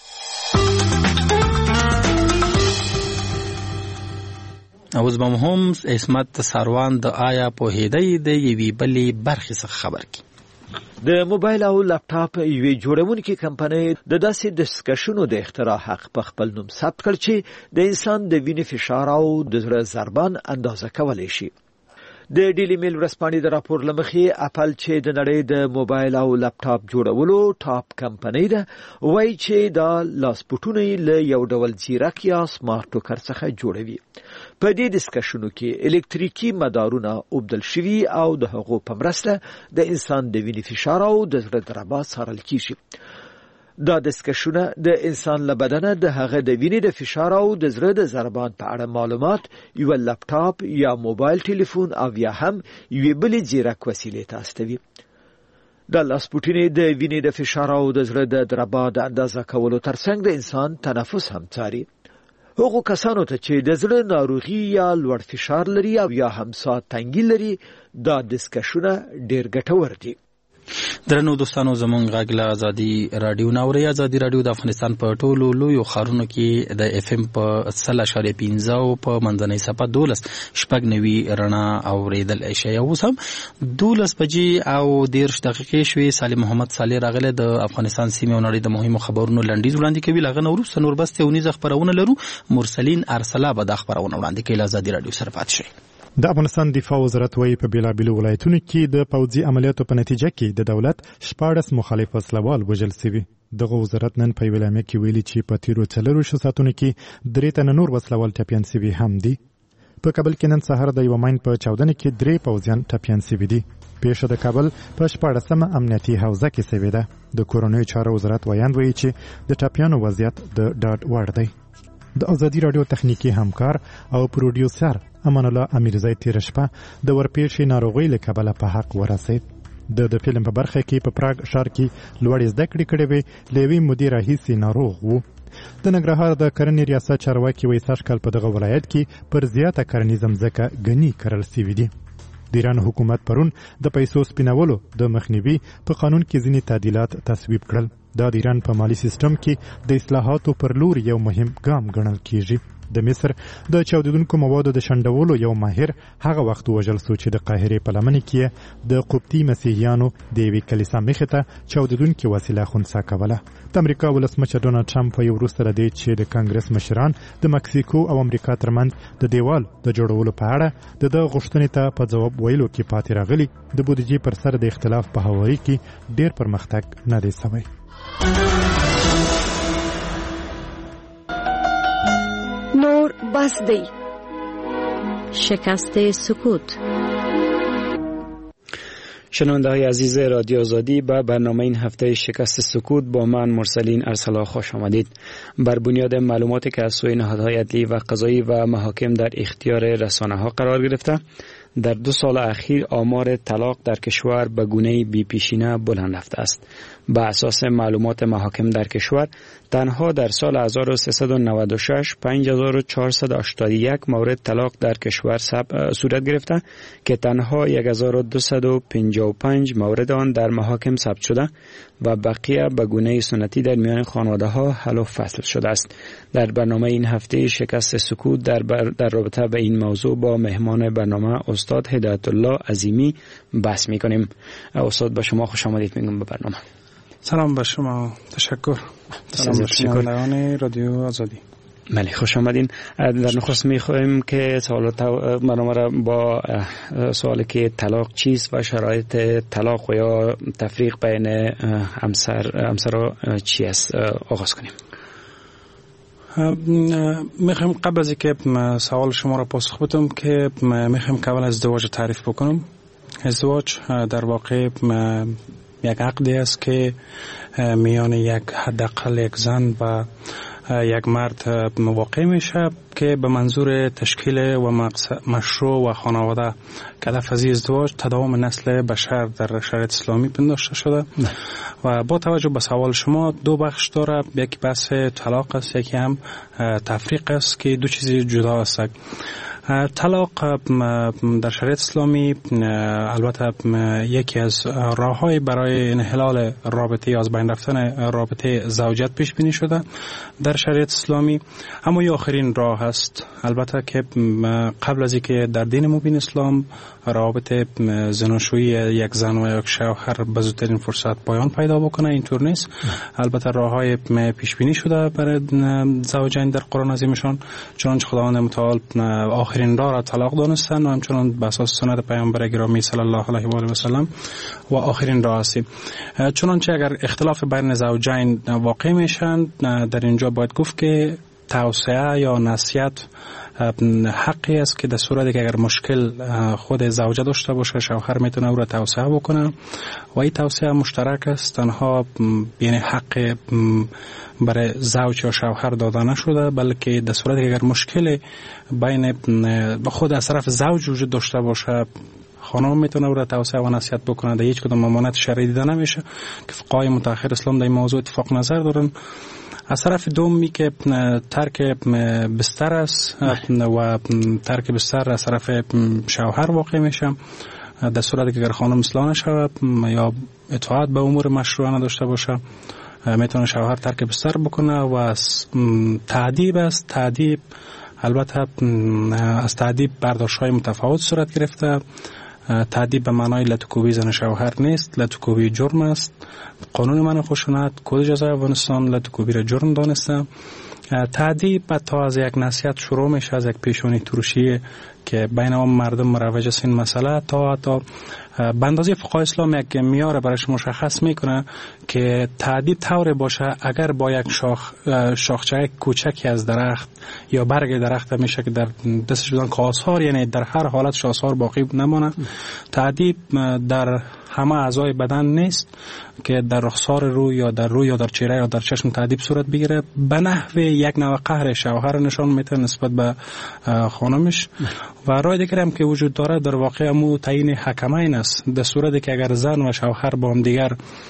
اوس به هم عصمت ساروان د آیا پوهېدی د یوې بلې برخې څخه خبر کړي. د موبایل او لپټاپ یوې جوړونکې کمپنۍ د داسې دستکشونو د اختراع حق په خپل نوم ثبت کړ چې د انسان د وینې فشار او د زړه ضربان اندازه کولی شي. د ډیلی میل ورځپاڼې د راپور له مخې اپل چې د نړۍ د موبایل او لپټاپ جوړولو ټاپ کمپنۍ ده، وایي چې دا لاسپوټونه یې له یو ډول ځیرک یا سمارټ ټوکر څخه جوړوي. په دې دستکشونو کې الکتریکي مدارونه اوبدل شوي او د هغو په مرسته د انسان د وینې فشار او د زړه ضربات څارل کیږي. دا دستکشونه د انسان له بدنه د هغه د وینې د فشار او د زړه د ضربان په اړه معلومات یو لپټاپ یا موبایل ټلیفون او یا هم یوې بلې ځیرک وسیلې ته استوي. د لاسپوټینې د وینې د فشار او د زړه د ضربات د اندازه کولو ترڅنګ د انسان تنفس هم څاري. هغو کسانو ته چې د زړه ناروغي یا لوړ فشار لري او یا هم ساه تنګي لري، دا دستکشونه ډېر ګټور دي. درنو دوستانو زمونږ غږ له ازادي رادیو ناوري ازادي رادیو د افغانستان په ټولو لویو ښارونو کې د اف ام په سل اشاریه پنځه او په منځنۍ صفه دولس شپږ نوي رڼا اوریدل شي. اوس هم دولس بجې او دیرش دقیقې شوې. سالم محمد صالح راغلی د افغانستان سیمې او نړۍ د مهمو خبرونو لنډیز وړاندې کوي. لغه نو وروسته نور بس تونیز خبرونه لرو. مرسلین ارسلا به د خبرونه وړاندې کوي. ازادي رادیو سره پات شي. د افغانستان دفاع وزارت وايي په بیلابیلو ولایتونو کې د پوځي عملیاتو په نتیجه کې د دولت شپاړس مخالف وسلوال وژل شوي. دغه وزارت نن په ویلامه کې ویلي چې په تیرو څلورو ساعتونو کې درې تنه نور وسلوال ټپیان شوي هم دي. په کابل کې نن سهار د یو ماین په چاودنه کې درې پوځیان ټپیان شوي دي. پیښه د کابل په شپاړسمه امنیتي حوزه کې شوې ده. د کورونیو چارو وزارت وایي وایي چې د ټپیانو وضعیت د ډاډ وړ دی. د ازادي رادیو تخنیکی همکار او پروډیوسر امان الله امیرزی تیر شپه د ورپېښې ناروغۍ له کبله په حق ورسید. د د فلم په برخه کې په پراګ ښار کې لوړې زده کړې کړې وې. له یوې مودې راهیسې ناروغ و. د ننګرهار د کرنې ریاست چارواکي وایي سږکال په دغه ولایت کې پر زیاته کرنیزه مځکه ګني کرل سوي دي. د ایران حکومت پرون د پیسو سپینولو د مخنیوي په قانون کې ځینې تعدیلات تصویب کړل. دا د ایران په مالی سیستم کې د اصلاحاتو پر لور یو مهم ګام ګڼل کیږي. د مصر د چاودیدونکو موادو د شنډولو یو ماهر هغه وخت وژل شو چې د قاهرې په لمنې کې د قبطي مسیحیانو د یوې کلیسا مخې ته چاودیدونکې وسیله خنثی کوله. د امریکا ولسمشر ډونالډ ټرمپ وایي وروسته له دې چې د کانګرس مشران د مکسیکو او امریکا ترمنځ د دیوال د جوړولو په اړه د دغه غوښتنې ته په ځواب ویلو کې پاتې راغلي. د بودیجې پر سر د اختلاف په هواري کې ډېر پرمختګ نه دی شوی. نور بس دی. شکست سکوت. شنونده‌های عزیز رادیو آزادی، به برنامه این هفته شکست سکوت با من مرسلین ارسلا خوش آمدید. بر بنیاد معلوماتی که از سوی نهادهای عدلی و قضایی و محاکم در اختیار رسانه‌ها قرار گرفته، در دو سال اخیر آمار طلاق در کشور به گونه بی‌پیشینه بلند رفته است. به اساس معلومات محاکم در کشور، تنها در سال هزار و سیصد و نود و شش پنج هزار و چهارصد و هشتاد و یک مورد طلاق در کشور صورت گرفته که تنها یک هزار و دویست و پنجاه و پنج مورد آن در محاکم ثبت شده و بقیه به گونه سنتی در میان خانواده‌ها حل و فصل شده است. در برنامه این هفته شکست سکوت در, بر در رابطه به این موضوع با مهمان برنامه استاد هدایت الله عظیمی بحث می‌کنیم. استاد با شما خوش آمدید میگم به برنامه. سلام به شما، تشکر. سلام به شنوندگان رادیو آزادی. بله، خوش آمدین. در نخست می‌خوایم که سوالات برنامه را با سوالی که طلاق چیست و شرایط طلاق و یا تفریق بین همسر همسرا چی است آغاز کنیم. میخوایم قبل از اینکه سوال شما را پاسخ بدم که میخوایم که اول ازدواج تعریف بکنم. ازدواج در واقع یک عقدی است که میان یک حداقل یک زن و یک مرد واقع میشه که به منظور تشکیل و مشروع و خانواده که هدف از ازدواج تداوم نسل بشر در شریعت اسلامی پنداشته شده. و با توجه به سوال شما دو بخش داره، یکی بحث طلاق است، یکی هم تفریق است که دو چیز جدا است. طلاق در شریعت اسلامی البته یکی از راه‌های برای انحلال رابطه یا از بین رفتن رابطه زوجیت پیش بینی شده در شریعت اسلامی، اما یا آخرین راه است. البته که قبل از اینکه در دین مبین اسلام رابطه زناشویی یک زن و یک شوهر به زودترین فرصت پایان پیدا بکنه اینطور نیست. البته راه‌های پیش بینی شده برای زوجین در قرآن عظیمشان، چنانچه خداوند متعال آخرین راه را طلاق دانستن و همچنان به اساس سنت پیامبر گرامی صلی الله علیه و آله و سلم و آخرین راه است. چنانچه اگر اختلاف بین زوجین واقع میشن، در اینجا باید گفت که توسعه یا نصیحت حقی است که در صورتی که اگر مشکل خود زوجه داشته باشه، شوهر میتونه او را توسعه بکنه و این توسعه مشترک است، تنها یعنی حق برای زوج یا شوهر داده نشده، بلکه در صورتی که اگر مشکل بین خود از طرف زوج وجود داشته باشه، خانم میتونه او را توسعه و نصیحت بکنه. در هیچ کدام ممانعت شرعی دیده نمیشه که فقهای متأخر اسلام در این موضوع اتفاق نظر دارن. از طرف دومی که ترک بستر است و ترک بستر از طرف شوهر واقع میشه، در صورتی که اگر خانم اصلاح نشود یا اطاعت به امور مشروع نداشته باشه میتونه شوهر ترک بستر بکنه و تعذیب است. تعذیب البته از تعذیب برداشت‌های متفاوت صورت گرفته. تعذیب به معنای لطوکوبی زن شوهر نیست، لطوکوبی جرم است. قانون من خشونت کد جزای افغانستان لطوکوبی را جرم دانسته. تعذیب تا از یک نصیحت شروع میشه، از یک پیشونی ترشی که بین اون مردم مروج است این مسئله، تا تا به اندازه فقهای اسلام یک معیار برایش مشخص میکنه که تعذیب طور باشه اگر با یک شاخ شاخچه کوچکی از درخت یا برگ درخت میشه که در دستش بدن که آثار، یعنی در هر حالت آثار باقی نمونه. تعذیب در همه اعضای بدن نیست که در رخسار روی یا در روی یا در چهره یا در چشم تعذیب صورت بگیره. به نحو یک نوع قهر شوهر نشان میده نسبت به خانمش. و راه دیگه هم که وجود داره در واقع امو تعیین حکمین است. در صورتی که اگر زن و شوهر با هم دیگر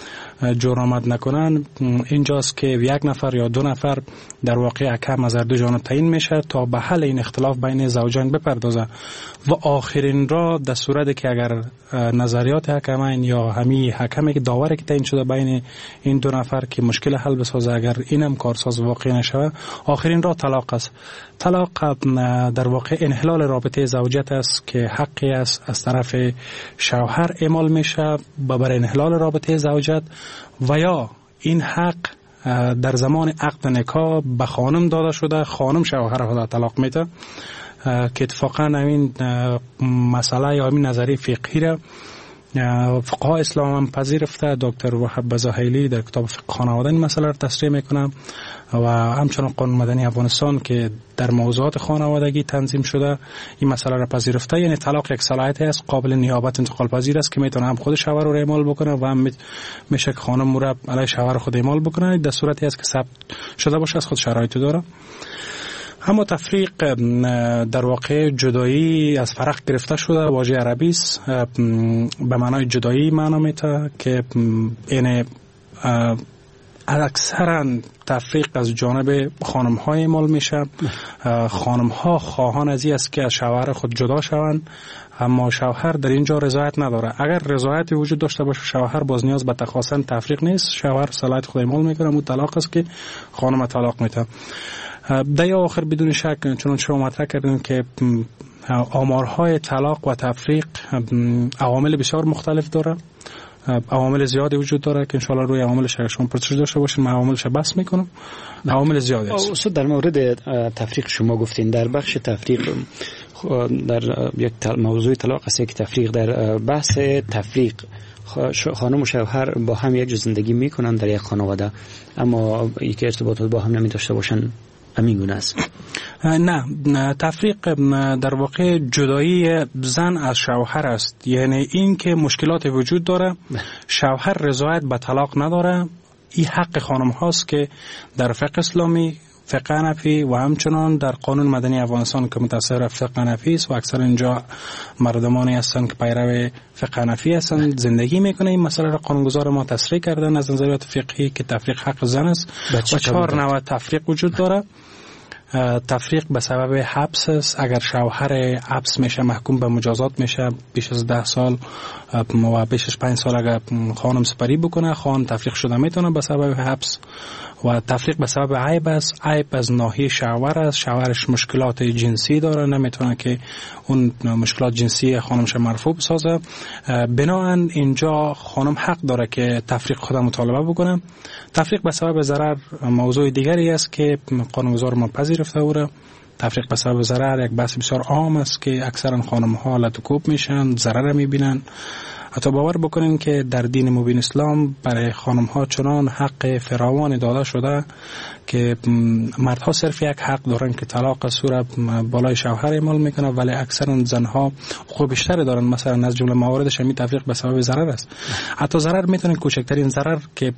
جرامت نکنن، اینجاست که یک نفر یا دو نفر در واقع حکم از هر دو جانب تعیین میشه تا به حل این اختلاف بین زوجین بپردازه. و آخرین را در صورتی که اگر نظریات حکمین یا همی حکمی که داوری که تعیین شده بین این دو نفر که مشکل حل بسازه، اگر اینم کارساز واقع نشه، آخرین را طلاق است. طلاق در واقع انحلال رابطه زوجیت است که حقی است از طرف شوهر اعمال میشه برای انحلال رابطه زوجیت، و یا این حق در زمان عقد نکاح به خانم داده شده، خانم شوهر را طلاق میده. که اتفاقا این مسئله یا این نظریه فقهی را فقهای اسلام هم پذیرفته. دکتر وهاب بزاهیلی در کتاب فقه خانواده این مسئله را تصریح میکنه و همچنان قانون مدنی افغانستان که در موضوعات خانوادگی تنظیم شده این مسئله را پذیرفته. یعنی طلاق یک صلاحیتی است قابل نیابت انتقال پذیر است که میتونه هم خود شوهر رو اعمال بکنه و هم میشه که خانم مرا علیه شوهر خود اعمال بکنه در صورتی است که ثبت شده باشه، از خود شرایط داره. اما تفریق در واقع جدایی از فرق گرفته شده. واژه عربی است، به معنای جدایی معنا میده که یعنی اکثرا تفریق از جانب خانم ها اعمال میشه. خانم ها خواهان از این است که از شوهر خود جدا شوند، اما شوهر در اینجا رضایت نداره. اگر رضایت وجود داشته باشه شوهر باز نیاز به تخواستن تفریق نیست، شوهر صلاحیت خود اعمال میکنه، اون طلاق است که خانم طلاق میده. در آخر بدون شک چون شما مطرح کردین که آمارهای طلاق و تفریق عوامل بسیار مختلف داره، عوامل زیادی وجود داره که انشاءالله روی عواملش شما پرسش داشته باشین، من عواملش بس میکنم. عوامل زیادی هست. استاد در مورد تفریق شما گفتین در بخش تفریق در یک موضوع طلاق است که تفریق در بحث تفریق خانم و شوهر با هم یک زندگی میکنن در یک خانواده اما یک ارتباطات با هم نمی داشته باشن، همین گونه است؟ نه, نه تفریق در واقع جدایی زن از شوهر است. یعنی این که مشکلات وجود داره، شوهر رضایت به طلاق نداره، این حق خانم هاست که در فقه اسلامی، فقه حنفی و همچنان در قانون مدنی افغانستان که متأثر فقه حنفی است و اکثر اینجا مردمانی هستند که پیرو فقه حنفی هستند زندگی میکنه. این مسئله را قانونگذار ما تصریح کردن از نظریات فقهی که تفریق حق زن است و چهار نوع تفریق وجود داره. تفریق به سبب حبس است. اگر شوهر حبس میشه محکوم به مجازات میشه، بیش از ده سال و بیش از پنج سال اگر خانم سپری بکنه خان تفریق شده میتونه به سبب حبس. و تفریق به سبب عیب است. عیب از ناحیه شوهر است، شوهرش مشکلات جنسی داره، نمیتونه که اون مشکلات جنسی خانمش مرفوع بسازه. بنابراین اینجا خانم حق داره که تفریق خود مطالبه بکنه. تفریق به سبب ضرر موضوع دیگری است که قانونگذار ما پذیرفته اوره. تفریق به سبب ضرر یک بحث بسیار عام است که اکثرا خانم ها لطوکوب میشن، ضرر میبینن. حتی باور بکنین که در دین مبین اسلام برای خانم ها چنان حق فراوان داده شده که مردها صرف یک حق دارن که طلاق صورت بالای شوهر اعمال میکنه، ولی اکثر زنها حقوق بیشتری دارن. مثلا از جمله مواردش همین تفریق به سبب ضرر است. حتی ضرر میتونه کوچکترین ضرر که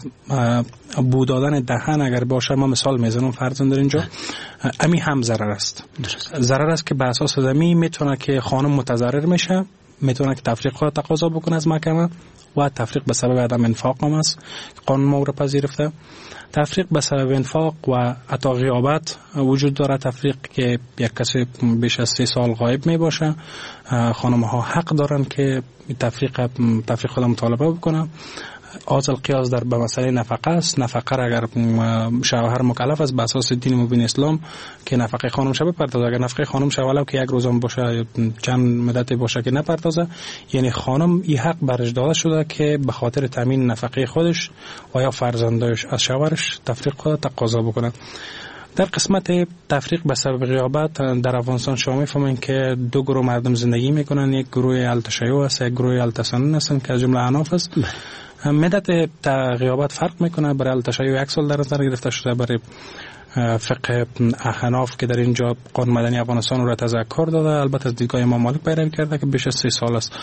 بو دادن دهن اگر باشه، ما مثال میزنم فرضاً در اینجا، امی هم ضرر است. ضرر است که به اساس زمین میتونه که خانم متضرر میشه میتونه که تفریق خود تقاضا بکنه از محکمه و تفریق به سبب عدم انفاق هم است قانون ما رو پذیرفته. تفریق به سبب انفاق و عطا غیابت وجود داره. تفریق که یک کسی بیش از سه سال غایب می باشه، خانم ها حق دارن که تفریق تفریق خود مطالبه بکنه. آز القیاس در به مسئله نفقه است. نفقه را اگر شوهر مکلف است به اساس دین مبین اسلام که نفقه خانم شب بپردازه، اگر نفقه خانم شب ولو که یک روزم باشه چند مدت باشه که نپردازه، یعنی خانم این حق برش داده شده که به خاطر تامین نفقه خودش و یا فرزندش از شوهرش تفریق خود تقاضا بکنه. در قسمت تفریق به سبب غیابت در افغانستان شما میفهمین که دو گروه مردم زندگی میکنن، یک گروه التشیع است، یک گروه التسنن هستن که از جمله احناف است. مدت غیابت فرق میکنه. برای التشیع یک سال در نظر گرفته شده، برای فقه احناف که در اینجا قانون مدنی افغانستان رو تذکر داده، البته از دیدگاه امام مالک پیروی کرده که بیش از سه سال است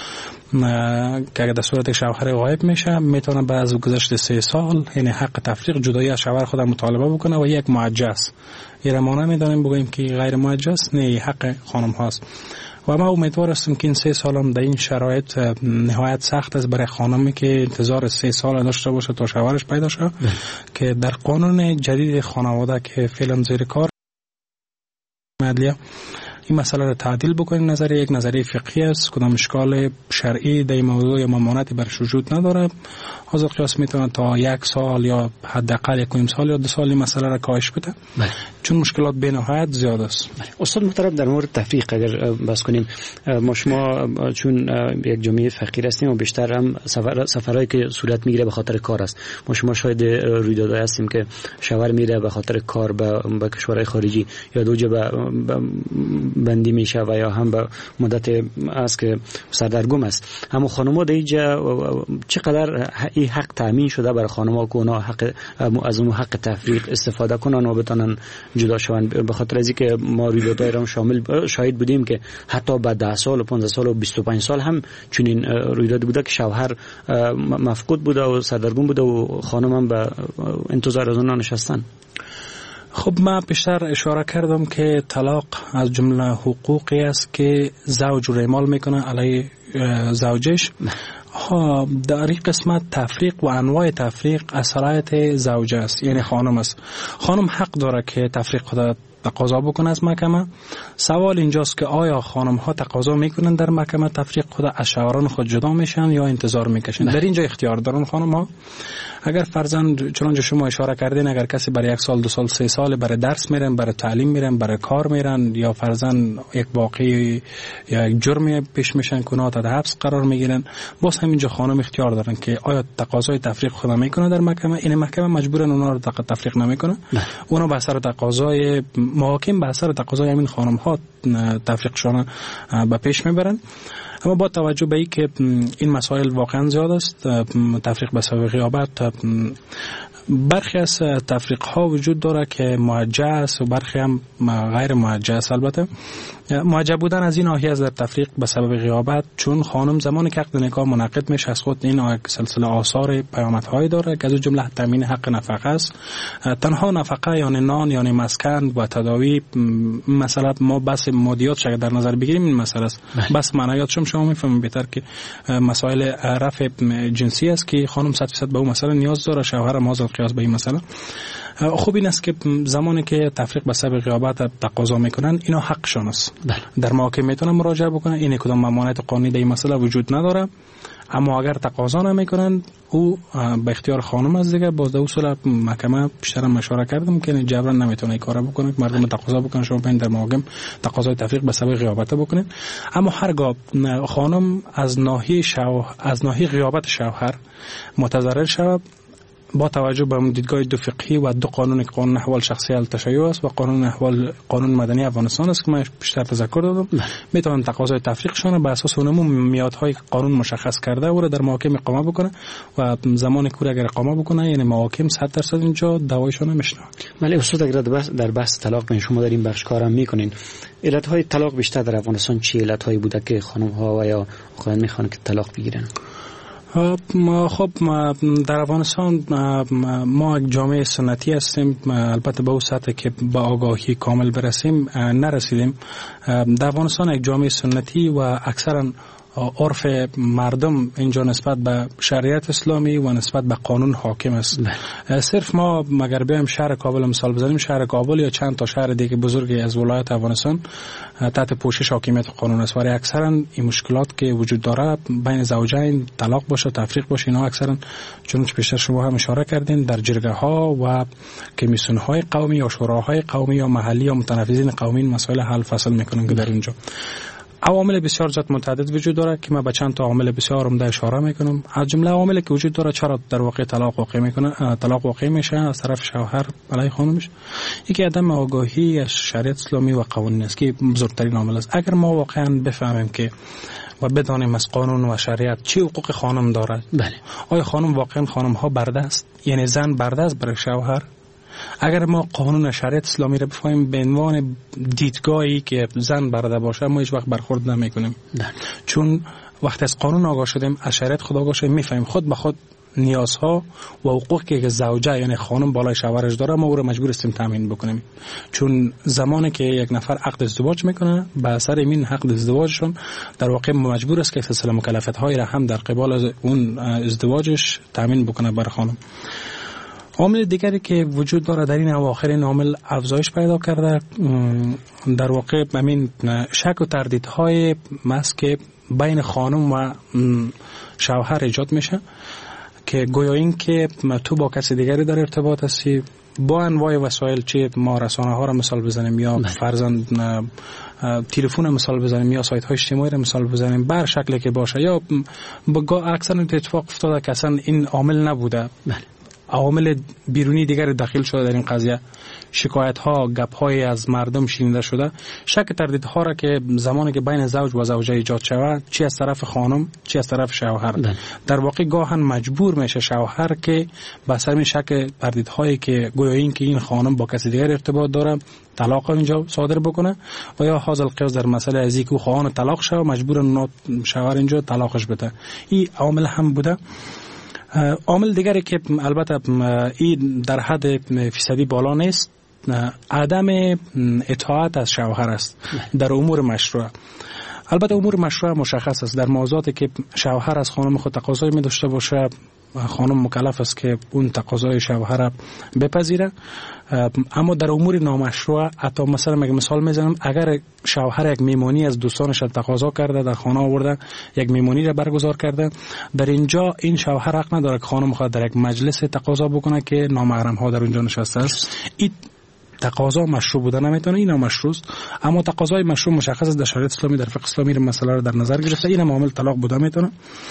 که اگر در صورت شوهر غایب میشه میتونه بعد از گذشت سه سال یعنی حق تفریق جدایی از شوهر خود مطالبه بکنه و یک معجز یعنی ما نمیدونیم بگیم که غیر معجز نه، حق خانم هاست. و ما امیدوار هستیم که این سه سال هم در این شرایط نهایت سخت است برای خانمی که انتظار سه سال داشته باشه تا شوهرش پیدا شه که در قانون جدید خانواده که فعلا زیر کار عدلیه این مسئله را تعدیل بکنیم. نظریه یک نظریه فقهی است، کدام اشکال شرعی در این موضوع یا ممانعتی برش وجود نداره. حاضر قیاس میتونه تا یک سال یا حداقل یک نیم سال یا دو سال این مسئله را کاهش بده چون مشکلات به نهایت زیاد است. استاد محترم، در مورد تفریق اگر بحث کنیم، ما شما چون یک جامعه فقیر هستیم و بیشتر هم سفر سفرهایی که صورت میگیره به خاطر کار است، ما شما شاید رویدادهای هستیم که شوهر میره به خاطر کار به, به کشورهای خارجی یا دو جبه بندی میشه و یا هم به مدت است که سردرگم است. اما خانم‌ها در اینجا چقدر این حق تامین شده برای خانم‌ها که اونا حق از اون حق تفریق استفاده کنن و بتونن جدا شوند؟ به خاطر از اینکه ما رویدادهای را شامل شاهد بودیم که حتی بعد ده سال و پانزده سال و بیست و پنج سال هم چنین رویداد بوده که شوهر مفقود بوده و سردرگم بوده و خانم هم به انتظار از اونها نشستن. خب ما بیشتر اشاره کردم که طلاق از جمله حقوقی است که زوج رو اعمال میکنه علیه زوجش. ها در این قسمت تفریق و انواع تفریق از صلاحیت زوجه است، یعنی خانم است. خانم حق داره که تفریق خود تقاضا بکنه از محکمه. سوال اینجاست که آیا خانم ها تقاضا میکنن در محکمه تفریق خود از شوهران خود جدا میشن یا انتظار میکشن؟ در اینجا اختیار دارن خانم ها. اگر فرزند چنانچه شما اشاره کردین، اگر کسی برای یک سال دو سال سه سال برای درس میرن، برای تعلیم میرن، برای کار میرن، یا فرزند یک واقعی یا یک جرمی پیش میشن که تحت حبس قرار میگیرن، باز همینجا خانم اختیار دارن که آیا تقاضای تفریق خود میکنه در محکمه. این محکمه مجبورن اونا رو تفریق نمیکنه، اونا به اثر تقاضای محاکم به اثر تقاضای همین خانم ها تفریقشون به پیش میبرن. اما با توجه به اینکه این مسائل واقعا زیاد است، تفریق به سبب غیابت، برخی از تفریق ها وجود داره که موجه و برخی هم غیر موجه. البته موجه بودن از این ناحیه از در تفریق به سبب غیابت، چون خانم زمانی که عقد نکاح منعقد میشه از خود این سلسله آثار پیامدهایی داره که از جمله تامین حق نفقه است. تنها نفقه یعنی نان یعنی مسکن و تداوی، مثلا ما بس مادیاتش اگر در نظر بگیریم این مسئله است. بس معنویاتش شما میفهمید بهتر که مسائل رفع جنسی است که خانم صد درصد به اون مسئله نیاز داره، شوهر هم حاضر قیاس به این مسئله. خوب این است که زمانی که تفریق به سبب غیابت تقاضا میکنن اینا حقشون است. در محاکمه میتونن مراجعه بکنن، این کدام ممانعت قانونی در این مسئله وجود نداره. اما اگر تقاضا نمیکنن او به اختیار خانم است دیگه. باز در اصول محکمه بیشتر مشوره کردم که جبران نمیتونه این کارا بکنه، مردم تقاضا بکنن شما بین در محاکم تقاضای تفریق به سبب غیابت بکنین. اما هرگاه خانم از ناحیه شوهر از ناحیه غیابت شوهر متضرر شود، با توجه به دیدگاه دو فقهی و دو قانون، قانون احوال شخصی التشیع است و قانون احوال قانون مدنی افغانستان است که من بیشتر تذکر دادم، میتونن تقاضای تفریقشون به اساس اونمون میادهای قانون مشخص کرده او را در محاکم اقامه بکنه و زمان کوری اگر اقامه بکنه یعنی محاکم صد درصد اینجا دعوایشون نمیشنه. ولی استاد اگر در بحث طلاق شما در این بخش کارم میکنین، علتهای طلاق بیشتر در افغانستان چی علتهایی بوده که خانم ها و یا آقایان میخوان که طلاق بگیرن؟ خب در افغانستان ما یک جامعه سنتی هستیم، البته به اون سطح که با آگاهی کامل برسیم نرسیدیم. در افغانستان یک جامعه سنتی و اکثرا عرف مردم اینجا نسبت به شریعت اسلامی و نسبت به قانون حاکم است. صرف ما مگر بیایم شهر کابل مثال بزنیم، شهر کابل یا چند تا شهر دیگه بزرگی از ولایت افغانستان تحت پوشش حاکمیت قانون است، ولی اکثرا این مشکلات که وجود داره بین زوجین، طلاق باشه، تفریق باشه، اینا اکثرا چون پیشتر شما هم اشاره کردین در جرگه ها و کمیسیون های قومی یا شوراهای قومی یا محلی یا متنفذین قومی مسائل حل فصل میکنن که در اونجا عوامل بسیار زیاد متعدد وجود داره که من به چند تا عامل بسیار عمده اشاره میکنم. از جمله عواملی که وجود داره چرا در واقع طلاق واقع میکنه طلاق واقع میشه از طرف شوهر علیه خانمش، یکی عدم آگاهی از شریعت اسلامی و قوانین است که بزرگترین عامل است. اگر ما واقعا بفهمیم که و بدانیم از قانون و شریعت چه حقوق خانم دارد، بله آیا خانم واقعا خانم ها برده است، یعنی زن برده است برای شوهر؟ اگر ما قانون شریعت اسلامی را بفهمیم به عنوان دیدگاهی که زن برده باشه، ما هیچ وقت برخورد نمی‌کنیم، چون وقتی از قانون آگاه شدیم، از شریعت خود آگاه شدیم، می‌فهمیم خود به خود نیازها و حقوقی که زوجه یعنی خانم بالای شوهرش داره ما او را مجبور هستیم تامین بکنیم. چون زمانی که یک نفر عقد ازدواج میکنه، به اثر این عقد ازدواجشون در واقع مجبور است که سلسله مکلفیت‌های را هم در قبال اون ازدواجش تامین بکنه بر خانم. عامل دیگری که وجود داره در این اواخر، این عامل افزایش پیدا کرده، در واقع همین شک و تردیدهای است که بین خانم و شوهر ایجاد میشه که گویا این که تو با کسی دیگری در ارتباط هستی، با انواع وسایل، چه ما رسانه ها را مثال بزنیم یا فرضاً تلفن مثال بزنیم یا سایت های اجتماعی را مثال بزنیم، بر شکلی که باشه، یا اکثر اتفاق افتاده که اصلا این عامل نبوده، عوامل بیرونی دیگر داخل شده در این قضیه، شکایت ها، گپ های از مردم شنیده شده، شک تردید ها را که زمانی که بین زوج و زوجه ایجاد شود، چی از طرف خانم چی از طرف شوهر، در واقع گاهن مجبور میشه شوهر که به اثر این شک تردید هایی که گویا این که این خانم با کسی دیگر ارتباط داره طلاق اینجا صادر بکنه، و یا حاصل قیاس در مسئله از اینکه خواهان طلاق شود مجبور شوهر اینجا طلاقش بده. این عامل هم بوده. عامل دیگری که البته این در حد فیصدی بالا نیست، عدم اطاعت از شوهر است در امور مشروع. البته امور مشروع مشخص است، در موضوعاتی که شوهر از خانم خود تقاضای می داشته باشه، خانم مکلف است که اون تقاضای شوهر را بپذیره. اما در امور نامشروع، حتی مثلا مگه مثال میزنم، اگر شوهر یک میمانی از دوستانش تقاضا کرده، در خانه آورده یک میمانی را برگزار کرده، در اینجا این شوهر حق نداره که خانم خود در یک مجلس تقاضا بکنه که نامحرم ها در اونجا نشسته است. این تقاضا مشروع بوده نمیتونه، این نامشروع است. اما تقاضای مشروع مشخص است در شریعت اسلامی، در فقه اسلامی مسئله را در نظر گرفته، این معامل طلاق بوده میتونه.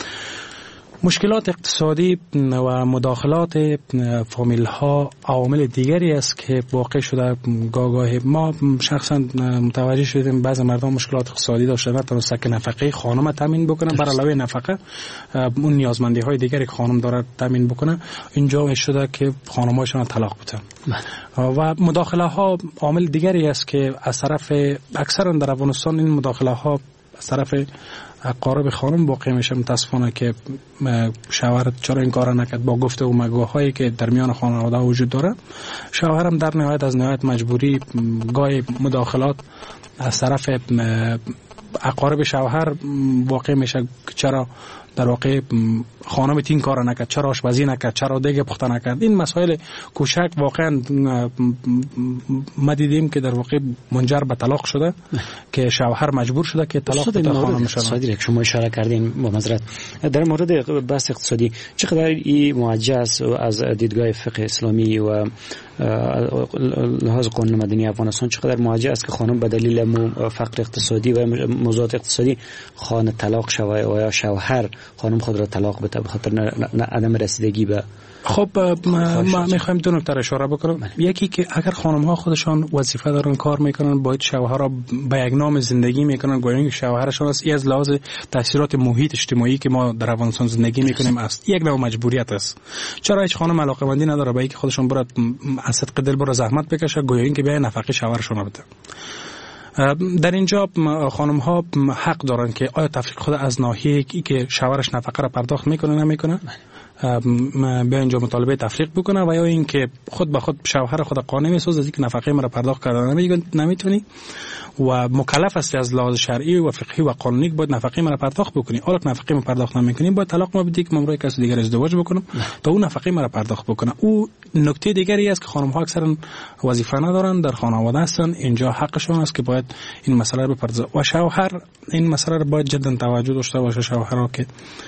مشکلات اقتصادی و مداخلات فامیل ها عوامل دیگری است که واقع شده. گاهی ما شخصا متوجه شدیم بعضی مردم مشکلات اقتصادی داشتن، نتونستن که نفقه خانم تامین بکنه، بر علاوه نفقه اون نیازمندی های دیگری که خانم داره تامین بکنه، اینجا شده که خانم‌هاشون طلاق بدن. و مداخله ها عامل دیگری است که از طرف اکثرا در افغانستان این مداخله ها از طرف اقارب خانم واقع میشه. متاسفانه که شوهر چرا این کار نکرد، با گفته و مگوهایی که در میان خانواده وجود داره، شوهرم در نهایت از نهایت مجبوری گاهی مداخلات از طرف اقارب شوهر واقع میشه که چرا در واقع خانم تین کار نکرد، چرا آشپزی نکرد، چرا دیگه پخته نکرد. این مسائل کوچک واقعا ما دیدیم که در واقع منجر به طلاق شده که شوهر مجبور شده که طلاق بده خانم شده. اقتصادی که شما اشاره کردین با معذرت، در مورد بحث اقتصادی چقدر این موجه است از دیدگاه فقه اسلامی و لحاظ قانون مدنی افغانستان، چقدر موجه است که خانم به دلیل فقر اقتصادی و موضوعات اقتصادی خانه طلاق شود و یا شوهر خانم خود را طلاق بده به خاطر عدم رسیدگی به. خب ما میخوایم دو نکته اشاره بکنم. یکی که اگر خانم ها خودشان وظیفه دارن کار میکنن، باید شوهرها به یک نام زندگی میکنن گویا اینکه شوهرشان است. این از لحاظ تاثیرات محیط اجتماعی که ما در افغانستان زندگی میکنیم است، یک نوع مجبوریت است. چرا هیچ خانم علاقه‌مندی نداره به اینکه خودشان برات از صدق دل برا زحمت بکشه گویا اینکه بیا نفقه شوهرشون بده. در اینجا خانم ها حق دارن که آیا تفریق خود از ناحیه ای که شوهرش نفقه را پرداخت میکنه نمیکنه، بیا اینجا مطالبه تفریق بکنه و یا اینکه خود به خود شوهر خود قانع میسازه از اینکه نفقه مرا پرداخت کردن نمیتونی و مکلف است از لحاظ شرعی و فقهی و قانونی باید نفقه مرا پرداخت بکنی. حالا نفقه مرا پرداخت نمیکنی باید طلاق ما بدی که من برای کسی دیگر ازدواج بکنم تا اون نفقه مرا پرداخت بکنه. او نکته دیگری است که خانم ها اکثرا وظیفه ندارن، در خانواده هستن، اینجا حقشون است که باید این مسئله رو بپردازه و شوهر این مسئله رو باید جدا توجه داشته باشه. شوهرها که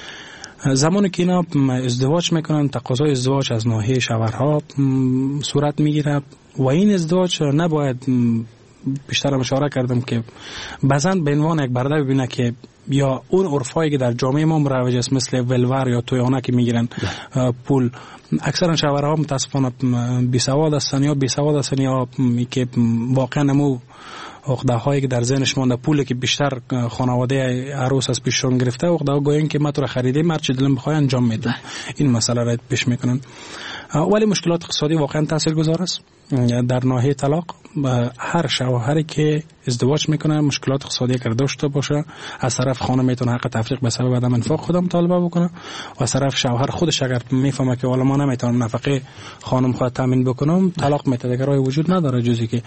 زمانی که اینا ازدواج میکنن تقاضای ازدواج از ناحیه شوهرها صورت میگیره و این ازدواج نباید، بیشتر اشاره کردم که بعضن به عنوان یک برده ببینه که یا اون عرفایی که در جامعه ما مروج است مثل ولور یا تویانه که میگیرن پول، اکثرا شوهرها متاسفانه بی سواد هستن یا بی سواد هستن یا که واقعا نمو عقده هایی که در ذهنش مونده پولی که بیشتر خانواده عروس از پیششون گرفته عقده ها گوین که ما تو را خریدیم هر چی دلم بخواد انجام میدم. این مسئله را پیش میکنن ولی مشکلات اقتصادی واقعا تاثیرگذار است در ناحیه طلاق. هر شوهری که ازدواج میکنه مشکلات اقتصادی اگر داشته باشه از طرف خانم میتونه حق تفریق به سبب عدم انفاق خودم مطالبه بکنه و از طرف شوهر خودش اگر میفهمه که والا ما نمیتونم نفقه خانم خود تامین بکنم طلاق میده. دیگه راه وجود نداره جزی که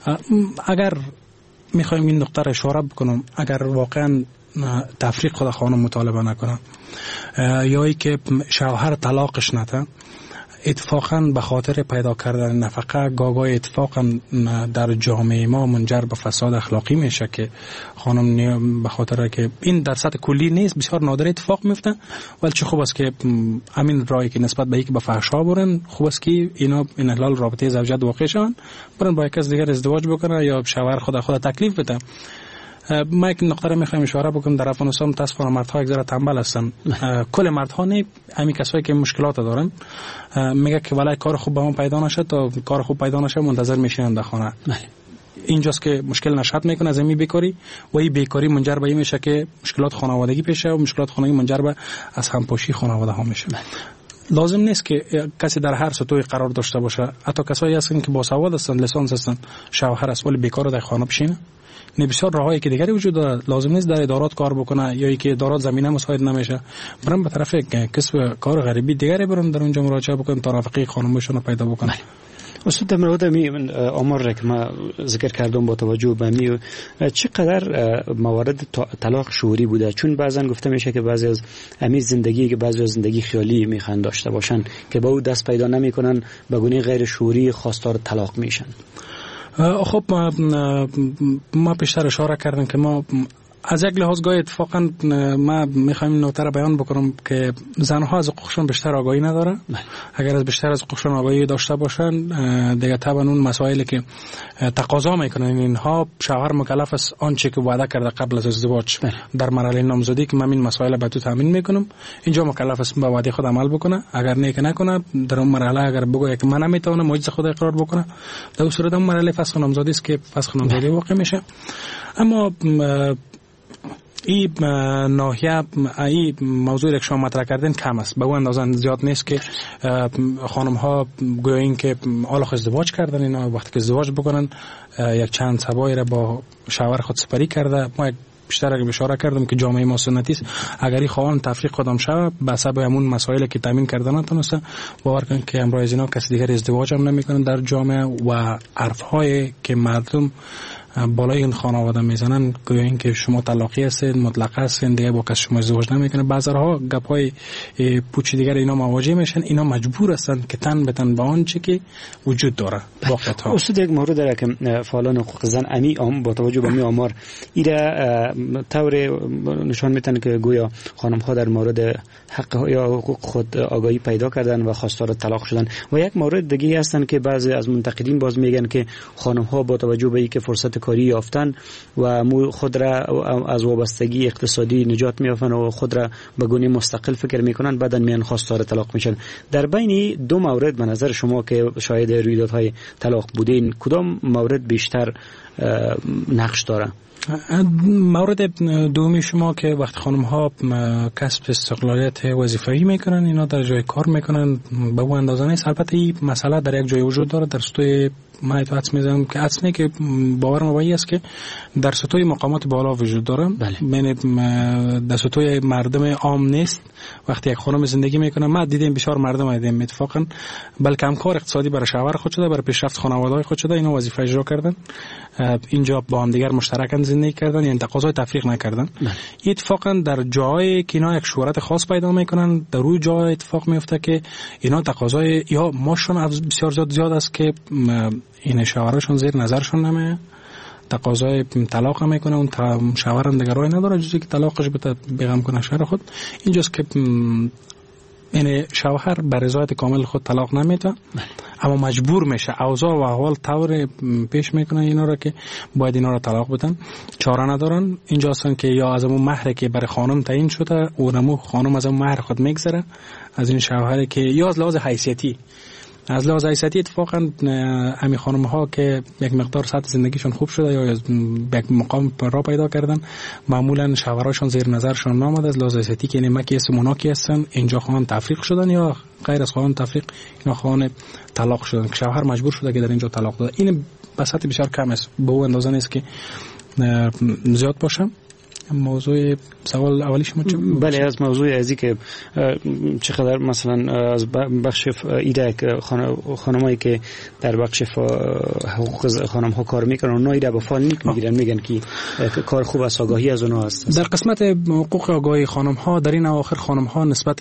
اگر میخوایم این نقطه را اشاره بکنم اگر واقعا تفریق خود خانم مطالبه نکنه یا ای که شوهر طلاقش نده اتفاقا به خاطر پیدا کردن نفقه گاگای اتفاقا در جامعه ما منجر به فساد اخلاقی میشه که خانم به خاطر که این در سطح کلی نیست بسیار نادر اتفاق میفته ولی چه خوب است که همین رایی که نسبت به یک به فحشا برن خوب است که اینا این حلال رابطه زوجیت واقع شون برن با یک کس دیگر ازدواج بکنن یا شوهر خود خود تکلیف بده. ما یک نقطه را میخوایم اشاره بکنم در افغانستان متاسفانه مردها یک ذره تنبل هستن. کل مردها نه همین کسایی که مشکلات دارن میگه که ولای کار خوب به ما پیدا نشه تا کار خوب پیدا نشه منتظر میشینن در خانه. اینجاست که مشکل نشات میکنه از این بیکاری و این بیکاری منجر به این میشه که مشکلات خانوادگی پیشه و مشکلات خانوادگی منجر به از همپاشی خانواده ها میشه. لازم نیست که کسی در هر سطوحی قرار داشته باشه. حتی کسایی هستن که باسواد هستن لیسانس هستن شوهر است ولی بیکار در خانه بشینه. نه بسیار راهایی که دیگری وجود داره. لازم نیست در ادارات کار بکنه یا اینکه ادارات زمینه مساعد نمیشه برن به طرف کسب کار غریبی دیگری برن در اونجا مراجعه بکنن تا رفقه خانمشون پیدا بکنن. استاد در مورد می آمار که ما ذکر کردم با توجه به می چقدر موارد طلاق شعوری بوده؟ چون بعضن گفته میشه که بعضی از امی زندگی که بعضی از زندگی خیالی میخوان داشته باشن که با او دست پیدا نمیکنن به گونه غیر شعوری خواستار طلاق میشن. خب ما, ما پیشتر اشاره کردیم که ما از یک لحاظ گاهی اتفاقا ما میخوایم این نکته را بیان بکنم که زنها از حقوقشون بیشتر آگاهی نداره. اگر از بیشتر از حقوقشون آگاهی داشته باشن دیگه طبعا اون مسائلی که تقاضا میکنن اینها شوهر مکلف است آنچه که وعده کرده قبل از ازدواج در مرحله نامزدی که من این مسائل به تو تامین میکنم اینجا مکلف است به وعده خود عمل بکنه. اگر نه که نکنه در اون مرحله اگر بگه که من نمیتونم موجز خود اقرار بکنه در اون صورت اون مرحله فسخ نامزدی است که فسخ نامزدی واقع میشه. اما این ناحیه این موضوعی که شما مطرح کردین کم است به اون اندازه زیاد نیست که خانم ها گویا این که حالا ازدواج کردن اینا وقتی که ازدواج بکنن یک چند سبایی را با شوهر خود سپری کرده. ما یک بیشتر اگه اشاره کردم که جامعه ما سنتی است اگر این خواهان تفریق خودم شوه به سبب همون مسائلی که تامین کردن نتونسته باور کنید که امروز اینا کسی دیگر ازدواج هم نمیکنن در جامعه و حرف‌هایی که مردم بالای این خانواده میزنن گویا این که شما طلاقی هستید مطلقه هستید دیگه با کس شما ازدواج نمیکنه. بعضی‌ها گپای پوچ دیگر اینا مواجه میشن. اینا مجبور هستن که تن به تن با آنچه که وجود داره واقعا. استاد یک مورد داره که فعالان حقوق زن امی ام با توجه به می آمار ایره طور نشان میتن که گویا خانم ها در مورد حق یا حقوق خود آگاهی پیدا کردن و خواستار طلاق شدن و یک مورد دیگه هستن که بعضی از منتقدین باز میگن که خانم ها با توجه به اینکه فرصت کاری یافتن و خود را از وابستگی اقتصادی نجات میافن و خود را به گونه مستقل فکر میکنن بعدن میان خواستار طلاق میشن. در بین دو مورد به نظر شما که شاهد رویدادهای طلاق بودین کدام مورد بیشتر نقش داره. مورد دومی شما که وقتی خانم ها کسب استقلالیت وظیفه‌ای میکنن، اینا در جای کار میکنن به اون اندازه نیست. البته این مسئله در یک جای وجود داره، در سطوح ما تو حدس میزنم که حدس که باور ما است که در سطوح مقامات بالا وجود داره، بین در سطوح مردم عام نیست. وقتی یک خانم زندگی میکنه، ما دیدیم بسیار مردم دیدیم اتفاقا بلکه هم کار اقتصادی برای شوهر خود شده، برای پیشرفت خانواده‌های خود شده، اینا وظیفه اجرا کردن، اینجا با هم دیگر مشترکاً زندگی کردن، یعنی تقاضای تفریق نکردن. اتفاقا در جایی که اینا یک شهرت خاص پیدا میکنن، در روی جای اتفاق میفته که اینا تقاضای یا ماشون بسیار زیاد زیاد است که این شوهرشون زیر نظرشون نمیه، تقاضای طلاق میکنه، اون شوهر هم دیگه راه نداره جز که طلاقش بده بگم کنه شوهر خود. اینجاست که این شوهر به رضایت کامل خود طلاق نمیده، اما مجبور میشه، اوضاع و احوال طور پیش میکنه اینا را که باید اینا را طلاق بدن، چاره ندارن. اینجاست که یا از اون مهر که برای خانم تعیین شده، اونمو خانم از اون مهر خود میگذره از این شوهر که یا از لحاظ حیثیتی از لحاظ حیثیتی اتفاقا امی خانم ها که یک مقدار سطح زندگیشون خوب شده یا یک مقام را پیدا کردن، معمولا شوهراشون زیر نظرشون نامد از لحاظ حیثیتی که اینه مکی اسم مناکی هستن، اینجا خواهان تفریق شدن یا غیر از خواهان تفریق اینا خواهان طلاق شدن که شوهر مجبور شده که در اینجا طلاق داده. این به سطح بسیار کم است، به اون اندازه نیست که زیاد باشه. موضوع سوال اولی شما چه؟ بله، از موضوع ازی که چقدر مثلا از بخش ایده که خانمایی که در بخش حقوق خانم ها کار میکنن اونا ایده با فال نیک میگیرن، میگن که کار خوب است، آگاهی از اونها است. در قسمت حقوق آگاهی خانم ها در این اواخر خانم ها نسبت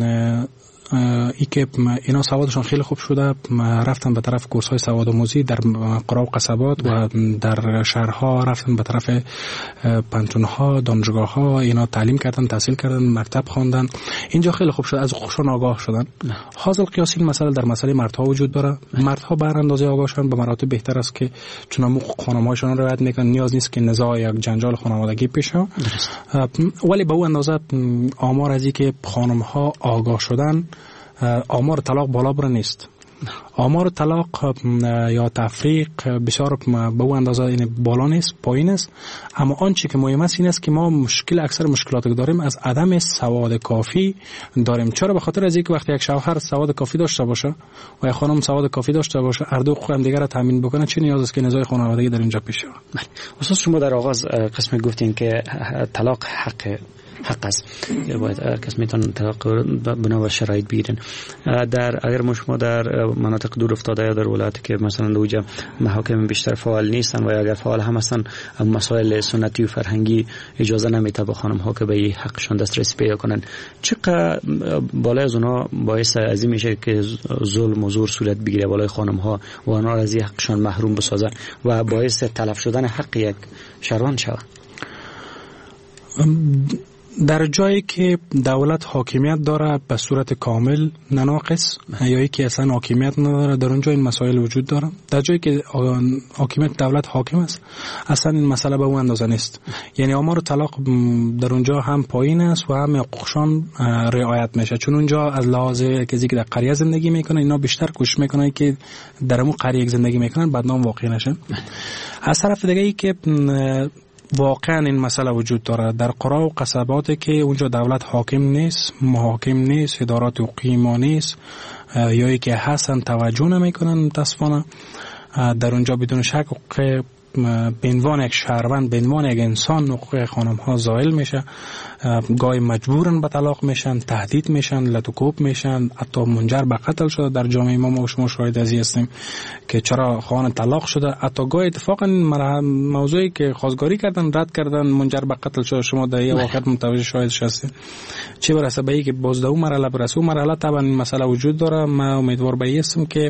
ای که اینا سوادشون خیلی خوب شده، رفتن به طرف کورس های سواد آموزی در قرا و قصبات و در شهرها، رفتن به طرف پانتون ها، دانشگاه ها، اینا تعلیم کردن، تحصیل کردن، مکتب خواندن، اینجا خیلی خوب شده، از حقوقشون آگاه شدن. حاصل قیاسی این مسئله در مسئله مردها وجود داره. مردها به اندازه آگاه شدن به مراتب بهتر است که چون حقوق خانم‌هاشون رو رعایت میکنن، نیاز نیست که نزاع یا جنجال خانوادگی پیش شه. ولی به اون اندازه آمار از اینکه خانم‌ها آگاه شدن، آمار طلاق بالا بر نیست. آمار طلاق یا تفریق بسیار به اون اندازه این بالا نیست، پایین است. اما آنچه که مهم است این است که ما مشکل اکثر مشکلاتی که داریم از عدم سواد کافی داریم. چرا؟ به خاطر از اینکه وقتی یک شوهر سواد کافی داشته باشه و یک خانم سواد کافی داشته باشه، هر دو حقوق هم دیگر را تامین بکنه، چه نیاز است که نزاع خانوادگی در اینجا پیش بیاد. بله. استاد شما در آغاز قسم گفتین که طلاق حق حق است، باید هر کس میتونه طلاق بنا بر شرایط بگیرن. در اگر ما شما در مناطق دور افتاده یا در ولایتی که مثلا دوجا محاکم بیشتر فعال نیستن و اگر فعال هم هستن، مسائل سنتی و فرهنگی اجازه نمیده به خانم ها که به این حقشون دسترسی پیدا کنن، چقدر بالای از اونها باعث از این میشه که ظلم و زور صورت بگیره بالای خانم ها و اونها از این حقشون محروم بسازه و باعث تلف شدن حق یک شهروند شود؟ در جایی که دولت حاکمیت داره به صورت کامل نناقص یا ای که اصلا حاکمیت نداره، در اونجا این مسائل وجود داره. در جایی که حاکمیت دولت حاکم است اصلا این مسئله به اون اندازه نیست، یعنی آمار طلاق در اونجا هم پایین است و هم حقوقشان رعایت میشه، چون اونجا از لحاظ کسی که در قریه زندگی میکنه اینا بیشتر کوشش میکنن که در اون قریه زندگی میکنن بدنام واقع نشه. از طرف دیگه ای که واقعا این مسئله وجود داره در قرا و قصبات که اونجا دولت حاکم نیست، محاکم نیست، ادارات حقوقی ما نیست یا ای که هستن توجه نمیکنن متاسفانه، در اونجا بدون شک حقوق به عنوان یک شهروند، به عنوان یک انسان حقوق خانم ها زائل میشه، گاهی مجبورن به طلاق میشن، تهدید میشن، لطوکوب میشن، حتی منجر به قتل شده. در جامعه ما ما شما شاهد ازی هستیم که چرا خواهان طلاق شده، حتی گاهی اتفاقا موضوعی که خواستگاری کردن رد کردن منجر به قتل شده. شما در یه واقعیت متوجه شاهدش هستید. چه برسه به اینکه باز در اون مرحله برسه، اون مرحله طبعا این مسئله وجود داره. من امیدوار به هستم که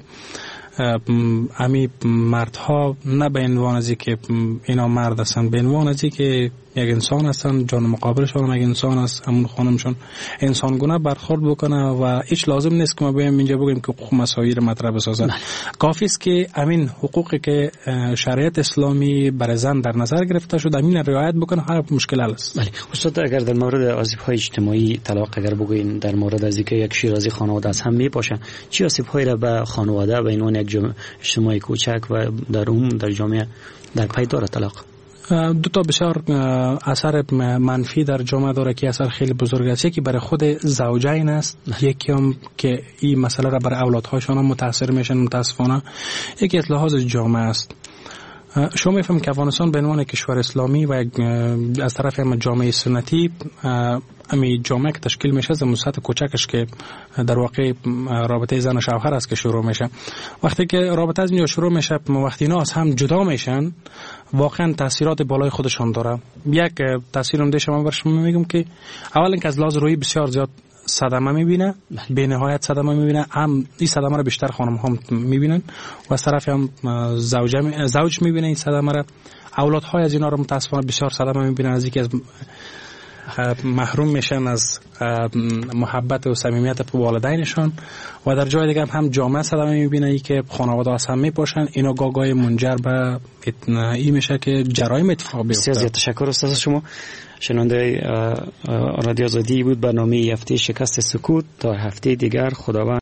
امی مردها نه به عنوان ازی که اینا مرد هستن، به عنوان ازی که یک انسان هستن، جان مقابلشون هم یک انسان است، همون خانمشون انسان گونه برخورد بکنه و هیچ لازم نیست که ما بیایم اینجا بگیم که حقوق مساوی رو مطرح بسازن. کافی است که همین حقوقی که شریعت اسلامی برای زن در نظر گرفته شده همین رعایت بکنه، هر مشکل حل است. بله استاد، اگر در مورد آسیب‌های اجتماعی طلاق اگر بگوین، در مورد از اینکه یک شیرازی خانواده از هم میپاشه، چه آسیب‌هایی را به خانواده به عنوان یک اجتماعی کوچک و در عموم در جامعه در پی داره طلاق؟ دو تا بسیار اثر منفی در جامعه داره که اثر خیلی بزرگ است. یکی برای خود زوجین است، یکی هم که این مسئله را برای اولادهاشون هم متاثر میشن متاسفانه. یکی از لحاظ جامعه است. شما میفهمید که افغانستان به عنوان کشور اسلامی و از طرف هم جامعه سنتی، امی جامعه که تشکیل میشه از مساحت کوچکش که در واقع رابطه زن و شوهر است که شروع میشه. وقتی که رابطه از اینجا شروع میشه، وقتی اینا از هم جدا میشن، واقعا تاثیرات بالای خودشان داره. یک تاثیر هم دیگه شما برش میگم که اولا که از لحاظ روحی بسیار زیاد صدمه میبینه، به نهایت صدمه میبینه. هم این صدمه رو بیشتر خانم هم میبینن و از طرف هم زوج زوج میبینه این صدمه رو. اولادهای از اینا رو متاسفانه بسیار صدمه میبینن، از اینکه از محروم میشن از محبت و صمیمیت والدینشان و در جای دیگه هم جامعه صدمه میبینه ای که خانواده از هم میپاشن. اینا گاگای منجر به این میشه که جرایم اتفاق بیفته. بسیار زیاد تشکر استاد شما. شنونده رادیو آزادی بود برنامه هفته شکست سکوت. تا هفته دیگر خداوند